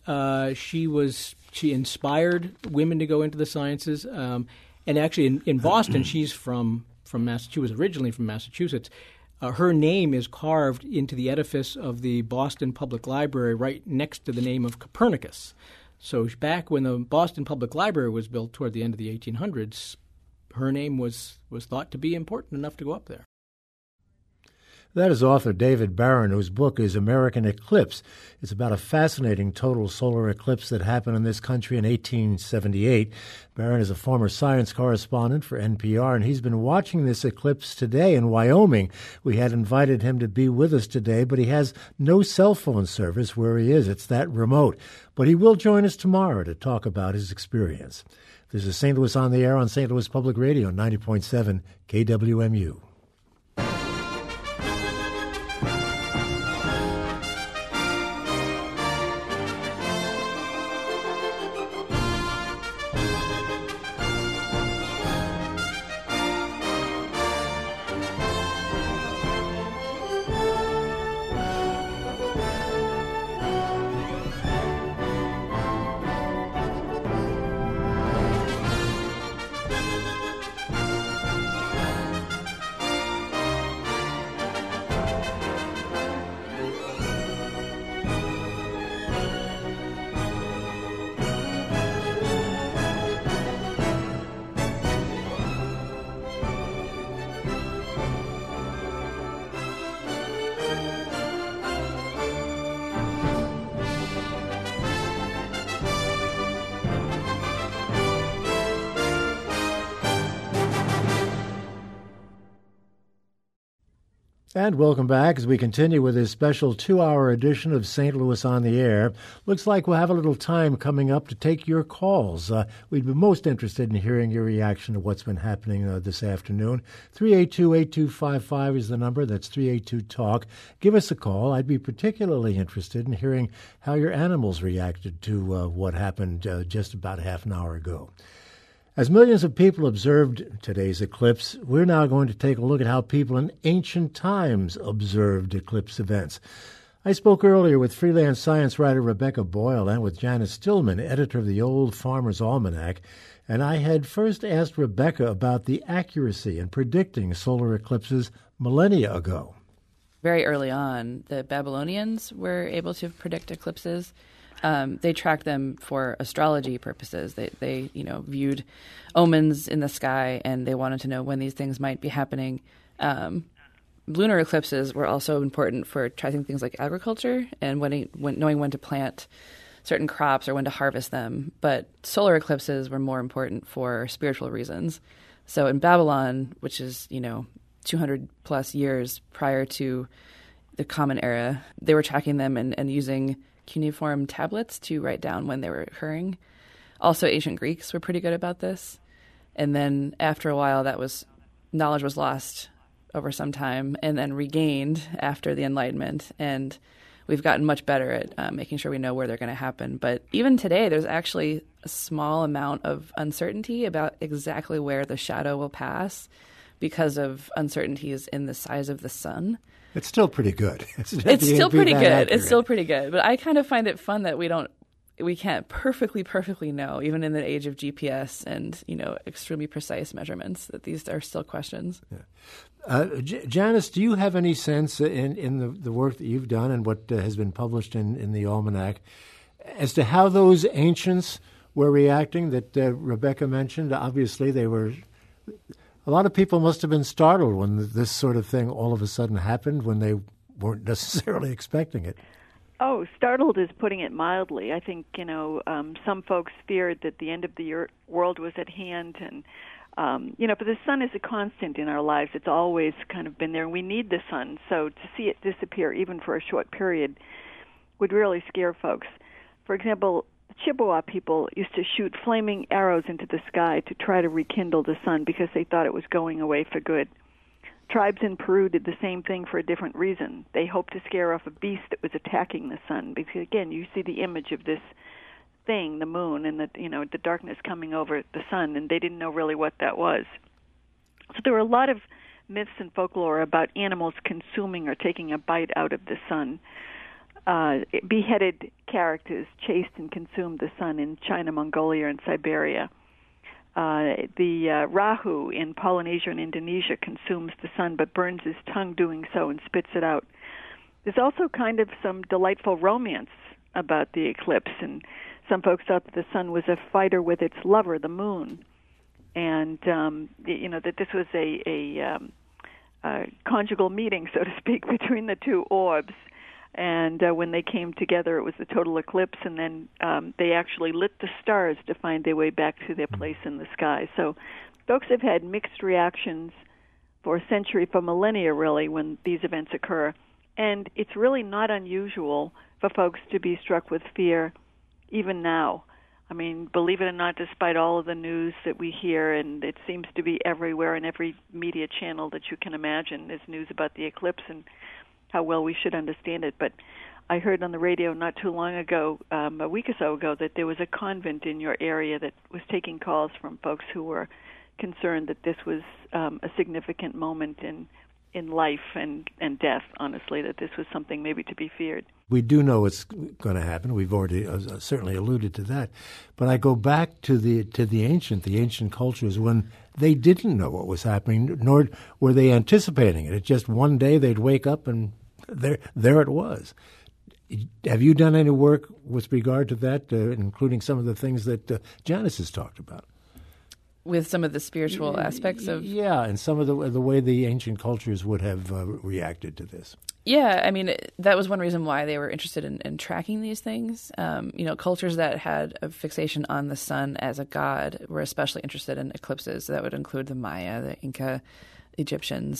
inspired women to go into the sciences. And actually in Boston, she's from Massachusetts. She was originally from Massachusetts. Her name is carved into the edifice of the Boston Public Library right next to the name of Copernicus. So back when the Boston Public Library was built toward the end of the 1800s, her name was thought to be important enough to go up there. That is author David Barron, whose book is American Eclipse. It's about a fascinating total solar eclipse that happened in this country in 1878. Barron is a former science correspondent for NPR, and he's been watching this eclipse today in Wyoming. We had invited him to be with us today, but he has no cell phone service where he is. It's that remote. But he will join us tomorrow to talk about his experience. This is St. Louis on the Air on St. Louis Public Radio, 90.7 KWMU. And welcome back as we continue with this special 2-hour edition of St. Louis on the Air. Looks like we'll have a little time coming up to take your calls. We'd be most interested in hearing your reaction to what's been happening this afternoon. 382-8255 is the number. That's 382-TALK. Give us a call. I'd be particularly interested in hearing how your animals reacted to what happened just about half an hour ago. As millions of people observed today's eclipse, we're now going to take a look at how people in ancient times observed eclipse events. I spoke earlier with freelance science writer Rebecca Boyle and with Janice Stillman, editor of the Old Farmer's Almanac, and I had first asked Rebecca about the accuracy in predicting solar eclipses millennia ago. Very early on, the Babylonians were able to predict eclipses. They tracked them for astrology purposes. They viewed omens in the sky, and they wanted to know when these things might be happening. Lunar eclipses were also important for tracking things like agriculture and knowing when to plant certain crops or when to harvest them. But solar eclipses were more important for spiritual reasons. So in Babylon, which is 200 plus years prior to the Common Era, they were tracking them and using cuneiform tablets to write down when they were occurring. Also, ancient Greeks were pretty good about this. And then after a while, knowledge was lost over some time and then regained after the Enlightenment. And we've gotten much better at making sure we know where they're going to happen. But even today, there's actually a small amount of uncertainty about exactly where the shadow will pass because of uncertainties in the size of the sun. It's still pretty good. It's still pretty good. Accurate. It's still pretty good. But I kind of find it fun that we can't perfectly know, even in the age of GPS and extremely precise measurements, that these are still questions. Yeah. Janice, do you have any sense in the work that you've done and what has been published in the Almanac as to how those ancients were reacting that Rebecca mentioned? Obviously, they were. A lot of people must have been startled when this sort of thing all of a sudden happened when they weren't necessarily expecting it. Oh, startled is putting it mildly. I think, some folks feared that the end of the world was at hand. And, but the sun is a constant in our lives. It's always kind of been there. And we need the sun. So to see it disappear, even for a short period, would really scare folks. For example, Chippewa people used to shoot flaming arrows into the sky to try to rekindle the sun because they thought it was going away for good. Tribes in Peru did the same thing for a different reason. They hoped to scare off a beast that was attacking the sun because, again, you see the image of this thing, the moon, and the darkness coming over the sun, and they didn't know really what that was. So there were a lot of myths and folklore about animals consuming or taking a bite out of the sun. Beheaded characters chased and consumed the sun in China, Mongolia, and Siberia. The Rahu in Polynesia and Indonesia consumes the sun but burns his tongue doing so and spits it out. There's also kind of some delightful romance about the eclipse, and some folks thought that the sun was a fighter with its lover, the moon, and that this was a conjugal meeting, so to speak, between the two orbs. And when they came together, it was a total eclipse, and then they actually lit the stars to find their way back to their place in the sky. So folks have had mixed reactions for a century, for millennia, really, when these events occur. And it's really not unusual for folks to be struck with fear even now. I mean, believe it or not, despite all of the news that we hear, and it seems to be everywhere in every media channel that you can imagine, there's news about the eclipse and how well we should understand it. But I heard on the radio not too long ago, a week or so ago, that there was a convent in your area that was taking calls from folks who were concerned that this was a significant moment in life and death, honestly, that this was something maybe to be feared. We do know it's going to happen. We've already certainly alluded to that. But I go back to the ancient cultures when they didn't know what was happening, nor were they anticipating it. It's just one day they'd wake up and there it was. Have you done any work with regard to that, including some of the things that Janice has talked about? With some of the spiritual aspects of... Yeah, and some of the way the ancient cultures would have reacted to this. Yeah, I mean, that was one reason why they were interested in tracking these things. Cultures that had a fixation on the sun as a god were especially interested in eclipses. So that would include the Maya, the Inca, Egyptians.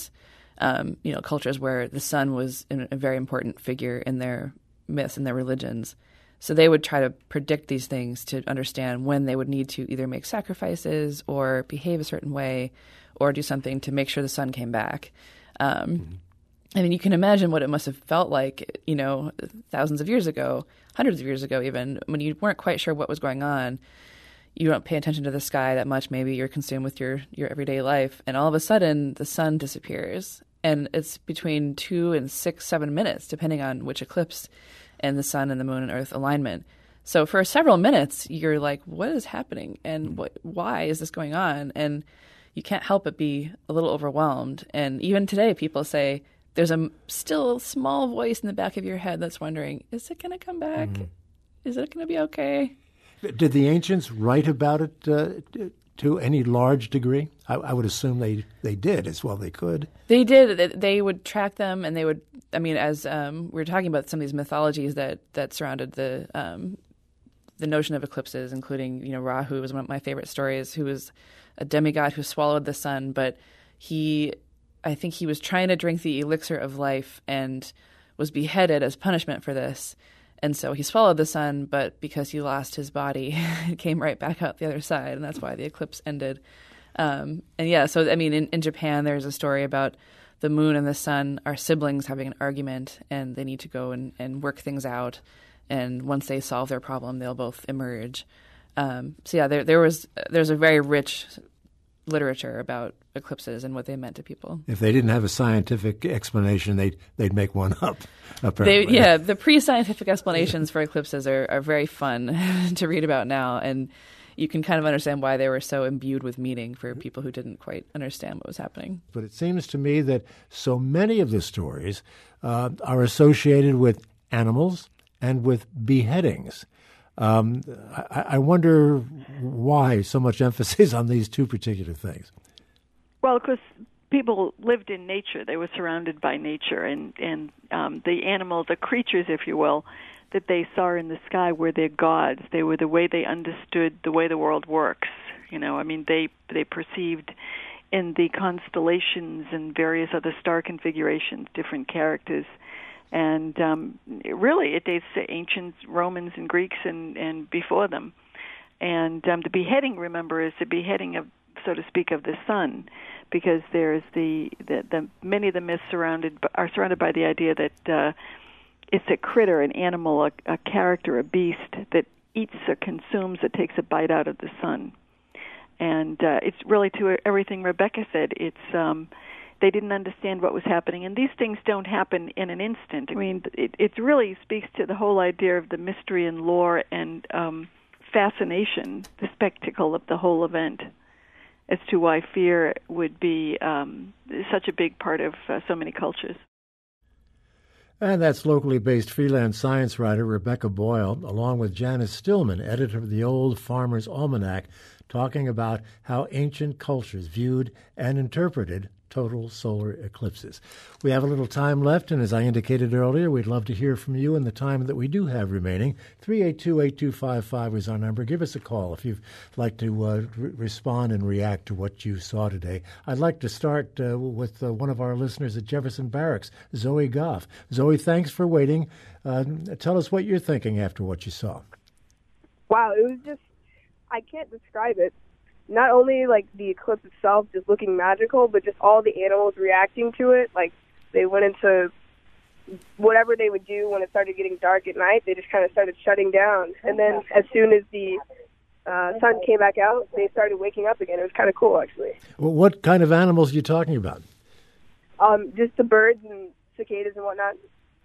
cultures where the sun was a very important figure in their myths and their religions. So they would try to predict these things to understand when they would need to either make sacrifices or behave a certain way or do something to make sure the sun came back. I mean, you can imagine what it must have felt like, thousands of years ago, hundreds of years ago even, when you weren't quite sure what was going on. You don't pay attention to the sky that much. Maybe you're consumed with your everyday life. And all of a sudden, the sun disappears. And it's between 2 and 6, 7 minutes, depending on which eclipse and the sun and the moon and earth alignment. So for several minutes, you're like, what is happening? And why is this going on? And you can't help but be a little overwhelmed. And even today, people say there's still a small voice in the back of your head that's wondering, is it going to come back? Is it going to be okay? Did the ancients write about it to any large degree? I would assume they did as well they could. They did. They would track them, and they would, as we were talking about some of these mythologies that surrounded the notion of eclipses, including, Rahu was one of my favorite stories, who was a demigod who swallowed the sun, but I think he was trying to drink the elixir of life and was beheaded as punishment for this. And so he swallowed the sun, but because he lost his body, it came right back out the other side, and that's why the eclipse ended. In Japan, there's a story about the moon and the sun are siblings having an argument, and they need to go and work things out. And once they solve their problem, they'll both emerge. There's a very rich literature about eclipses and what they meant to people. If they didn't have a scientific explanation, they'd make one up, apparently. The pre-scientific explanations for eclipses are very fun to read about now, and you can kind of understand why they were so imbued with meaning for people who didn't quite understand what was happening. But it seems to me that so many of the stories are associated with animals and with beheadings. I wonder why so much emphasis on these two particular things. Well, because people lived in nature; they were surrounded by nature, and the animals, the creatures, if you will, that they saw in the sky were their gods. They were the way they understood the way the world works. They perceived in the constellations and various other star configurations different characters. And really, it dates to ancient Romans and Greeks and before them. And the beheading, remember, is the beheading of, so to speak, of the sun, because there's the many of the myths are surrounded by the idea that it's a critter, an animal, a character, a beast that eats or consumes, that takes a bite out of the sun. And it's really to everything Rebecca said. It's they didn't understand what was happening, and these things don't happen in an instant. It really speaks to the whole idea of the mystery and lore and fascination, the spectacle of the whole event, as to why fear would be such a big part of so many cultures. And that's locally based freelance science writer Rebecca Boyle, along with Janice Stillman, editor of the Old Farmer's Almanac, talking about how ancient cultures viewed and interpreted total solar eclipses. We have a little time left, and as I indicated earlier, we'd love to hear from you in the time that we do have remaining. 382-8255 is our number. Give us a call if you'd like to respond and react to what you saw today. I'd like to start with one of our listeners at Jefferson Barracks, Zoe Goff. Zoe, thanks for waiting. Tell us what you're thinking after what you saw. Wow, it was just, I can't describe it. Not only like the eclipse itself just looking magical, but just all the animals reacting to it. Like they went into whatever they would do when it started getting dark at night. They just kind of started shutting down. And then as soon as the sun came back out, they started waking up again. It was kind of cool, actually. Well, what kind of animals are you talking about? Just the birds and cicadas and whatnot.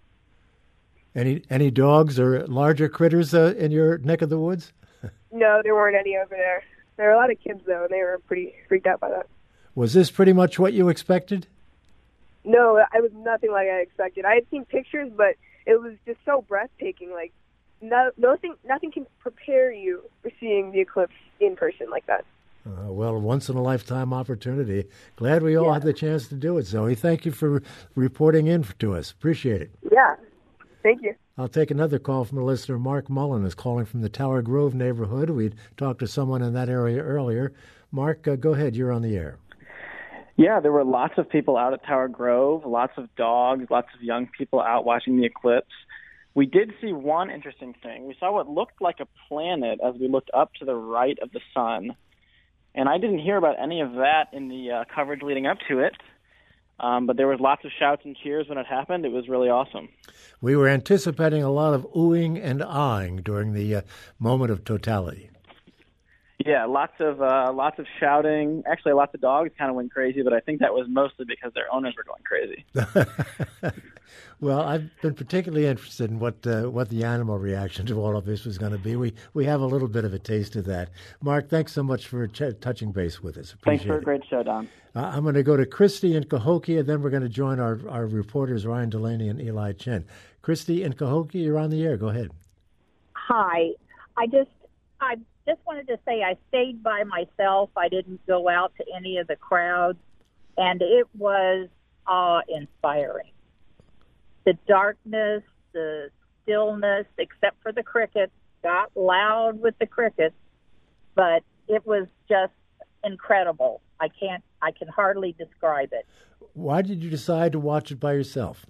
Any dogs or larger critters in your neck of the woods? No, there weren't any over there. There were a lot of kids, though, and they were pretty freaked out by that. Was this pretty much what you expected? No, it was nothing like I expected. I had seen pictures, but it was just so breathtaking. Like, nothing can prepare you for seeing the eclipse in person like that. Well, a once-in-a-lifetime opportunity. Glad we all had the chance to do it, Zoe. Thank you for reporting in to us. Appreciate it. Yeah, thank you. I'll take another call from a listener. Mark Mullen is calling from the Tower Grove neighborhood. We'd talked to someone in that area earlier. Mark, go ahead. You're on the air. Yeah, there were lots of people out at Tower Grove, lots of dogs, lots of young people out watching the eclipse. We did see one interesting thing. We saw what looked like a planet as we looked up to the right of the sun. And I didn't hear about any of that in the coverage leading up to it. But there was lots of shouts and cheers when it happened. It was really awesome. We were anticipating a lot of oohing and aahing during the moment of totality. Yeah, lots of shouting. Actually, lots of dogs kind of went crazy, but I think that was mostly because their owners were going crazy. Well, I've been particularly interested in what the animal reaction to all of this was going to be. We have a little bit of a taste of that. Mark, thanks so much for touching base with us. Thanks for a great show, Don. I'm going to go to Christy in Cahokia, then we're going to join our reporters Ryan Delaney and Eli Chen. Christy in Cahokia, you're on the air. Go ahead. Hi. I just wanted to say I stayed by myself. I didn't go out to any of the crowds, and it was awe-inspiring. The darkness, the stillness, except for the crickets, got loud with the crickets, but it was just incredible. I can hardly describe it. Why did you decide to watch it by yourself?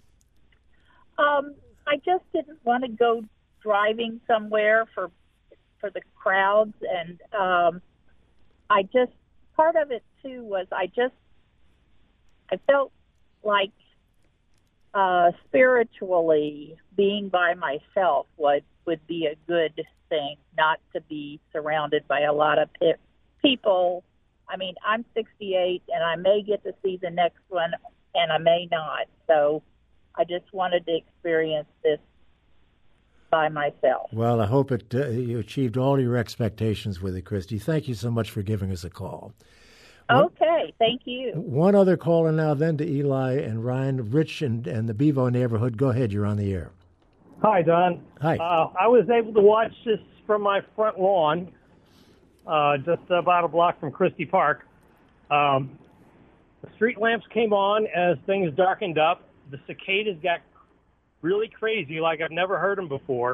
I just didn't want to go driving somewhere for the crowds, and part of it too was I felt like spiritually being by myself would be a good thing, not to be surrounded by a lot of people. I mean, I'm 68 and I may get to see the next one and I may not, so I just wanted to experience this by myself. Well, I hope you achieved all your expectations with it, Christy. Thank you so much for giving us a call. Okay, thank you. One other caller now then to Eli and Ryan. Rich and the Bevo neighborhood. Go ahead, you're on the air. Hi, Don. Hi. I was able to watch this from my front lawn, just about a block from Christie Park. The street lamps came on as things darkened up. The cicadas got really crazy, like I've never heard them before.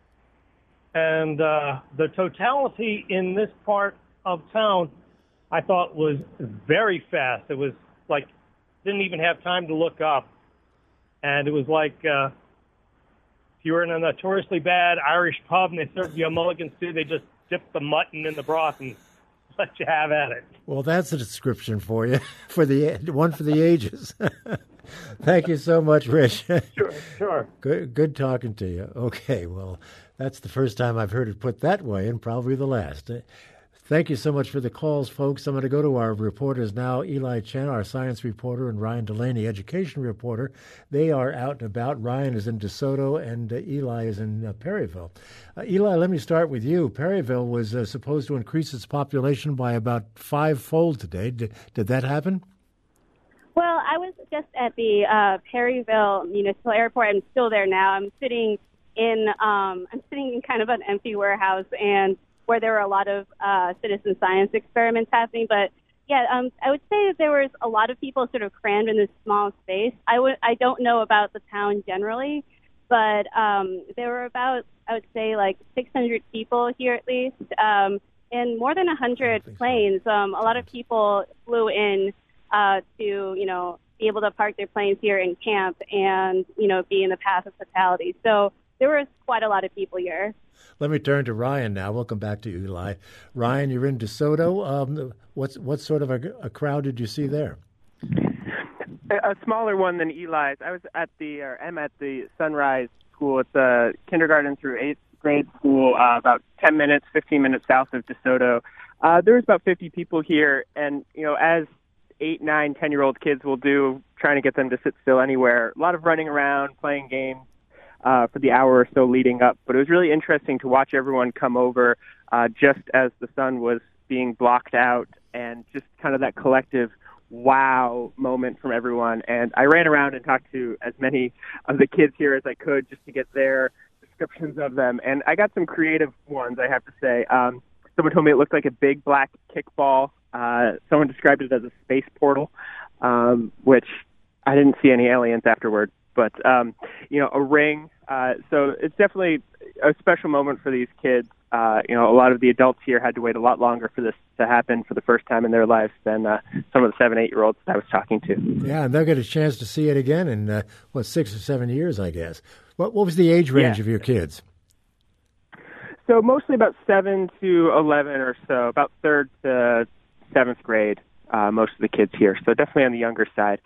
And the totality in this part of town, I thought, was very fast. It was like, didn't even have time to look up. And it was like, if you were in a notoriously bad Irish pub and they served you a mulligan stew, they just dipped the mutton in the broth and let you have at it. Well, that's a description for you, for the ages. Thank you so much, Rich. Sure. Good talking to you. Okay, well, that's the first time I've heard it put that way, and probably the last. Thank you so much for the calls, folks. I'm going to go to our reporters now, Eli Chen, our science reporter, and Ryan Delaney, education reporter. They are out and about. Ryan is in DeSoto, and Eli is in Perryville. Eli, let me start with you. Perryville was supposed to increase its population by about 5-fold today. Did that happen? Well, I was just at the Perryville Municipal Airport. I'm still there now. I'm sitting in kind of an empty warehouse, and where there were a lot of citizen science experiments happening. But yeah, I would say that there was a lot of people sort of crammed in this small space. I don't know about the town generally, but there were about, I would say, like 600 people here at least, and more than 100 planes. A lot of people flew in to, be able to park their planes here in camp and, be in the path of fatality. So there was quite a lot of people here. Let me turn to Ryan now. Welcome back to Eli. Ryan, you're in DeSoto. What sort of a crowd did you see there? A smaller one than Eli's. I'm at the Sunrise School. It's a kindergarten through 8th grade school, about 15 minutes south of DeSoto. There was about 50 people here, and as 8, 9, 10-year-old kids will do, trying to get them to sit still anywhere. A lot of running around, playing games for the hour or so leading up. But it was really interesting to watch everyone come over just as the sun was being blocked out, and just kind of that collective wow moment from everyone. And I ran around and talked to as many of the kids here as I could just to get their descriptions of them. And I got some creative ones, I have to say. Someone told me it looked like a big black kickball. Someone described it as a space portal, which I didn't see any aliens afterward. But, a ring. So it's definitely a special moment for these kids. A lot of the adults here had to wait a lot longer for this to happen for the first time in their lives than some of the 7-8-year-olds that I was talking to. Yeah, and they'll get a chance to see it again in, 6 or 7 years, I guess. What was the age range of your kids? So mostly about 7 to 11 or so, about 3rd to 7th grade, most of the kids here. So definitely on the younger side.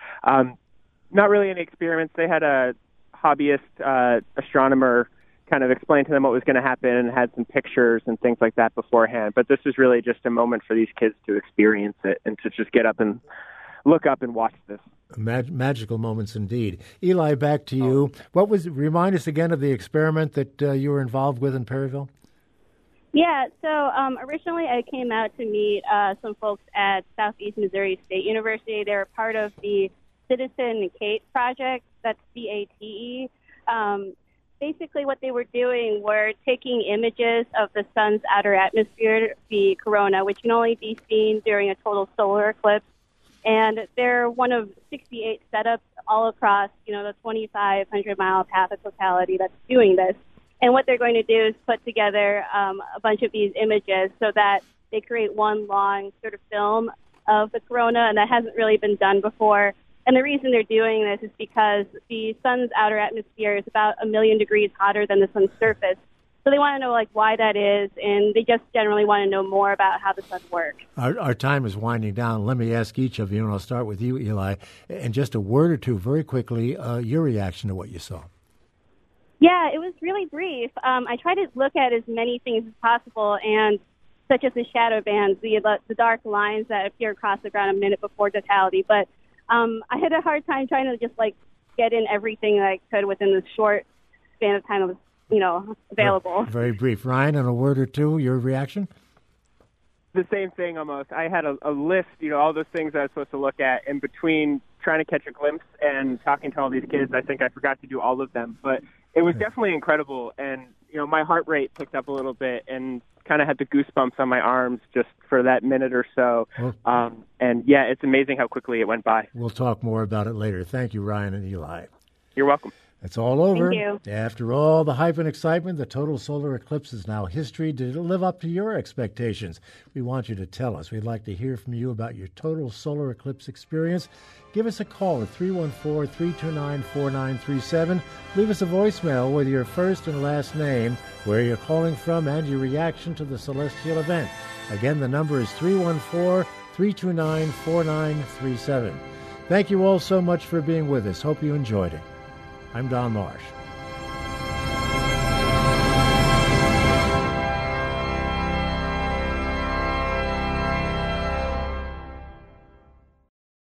Not really any experiments. They had a hobbyist astronomer kind of explain to them what was going to happen and had some pictures and things like that beforehand. But this was really just a moment for these kids to experience it and to just get up and look up and watch this. Magical moments indeed. Eli, back to you. Remind us again of the experiment that you were involved with in Perryville? Yeah, so originally I came out to meet some folks at Southeast Missouri State University. They were part of the Citizen Kate project, that's CATE. Basically what they were doing were taking images of the sun's outer atmosphere, the corona, which can only be seen during a total solar eclipse. And they're one of 68 setups all across, the 2,500-mile path of totality that's doing this. And what they're going to do is put together a bunch of these images so that they create one long sort of film of the corona, and that hasn't really been done before. And the reason they're doing this is because the sun's outer atmosphere is about 1 million degrees hotter than the sun's surface. So they want to know why that is, and they just generally want to know more about how the sun works. Our time is winding down. Let me ask each of you, and I'll start with you, Eli, and just a word or two very quickly, your reaction to what you saw. Yeah, it was really brief. I tried to look at as many things as possible, and such as the shadow bands, the dark lines that appear across the ground a minute before totality. But I had a hard time trying to just get in everything that I could within the short span of time that was, available. Very brief. Ryan, in a word or two, your reaction? The same thing almost. I had a list, all those things I was supposed to look at, and between trying to catch a glimpse and talking to all these kids, I think I forgot to do all of them. But it was definitely incredible, and my heart rate picked up a little bit and kind of had the goosebumps on my arms just for that minute or so. And yeah, it's amazing how quickly it went by. We'll talk more about it later. Thank you, Ryan and Eli. You're welcome. It's all over. Thank you. After all the hype and excitement, the total solar eclipse is now history. Did it live up to your expectations? We want you to tell us. We'd like to hear from you about your total solar eclipse experience. Give us a call at 314-329-4937. Leave us a voicemail with your first and last name, where you're calling from, and your reaction to the celestial event. Again, the number is 314-329-4937. Thank you all so much for being with us. Hope you enjoyed it. I'm Don Marsh.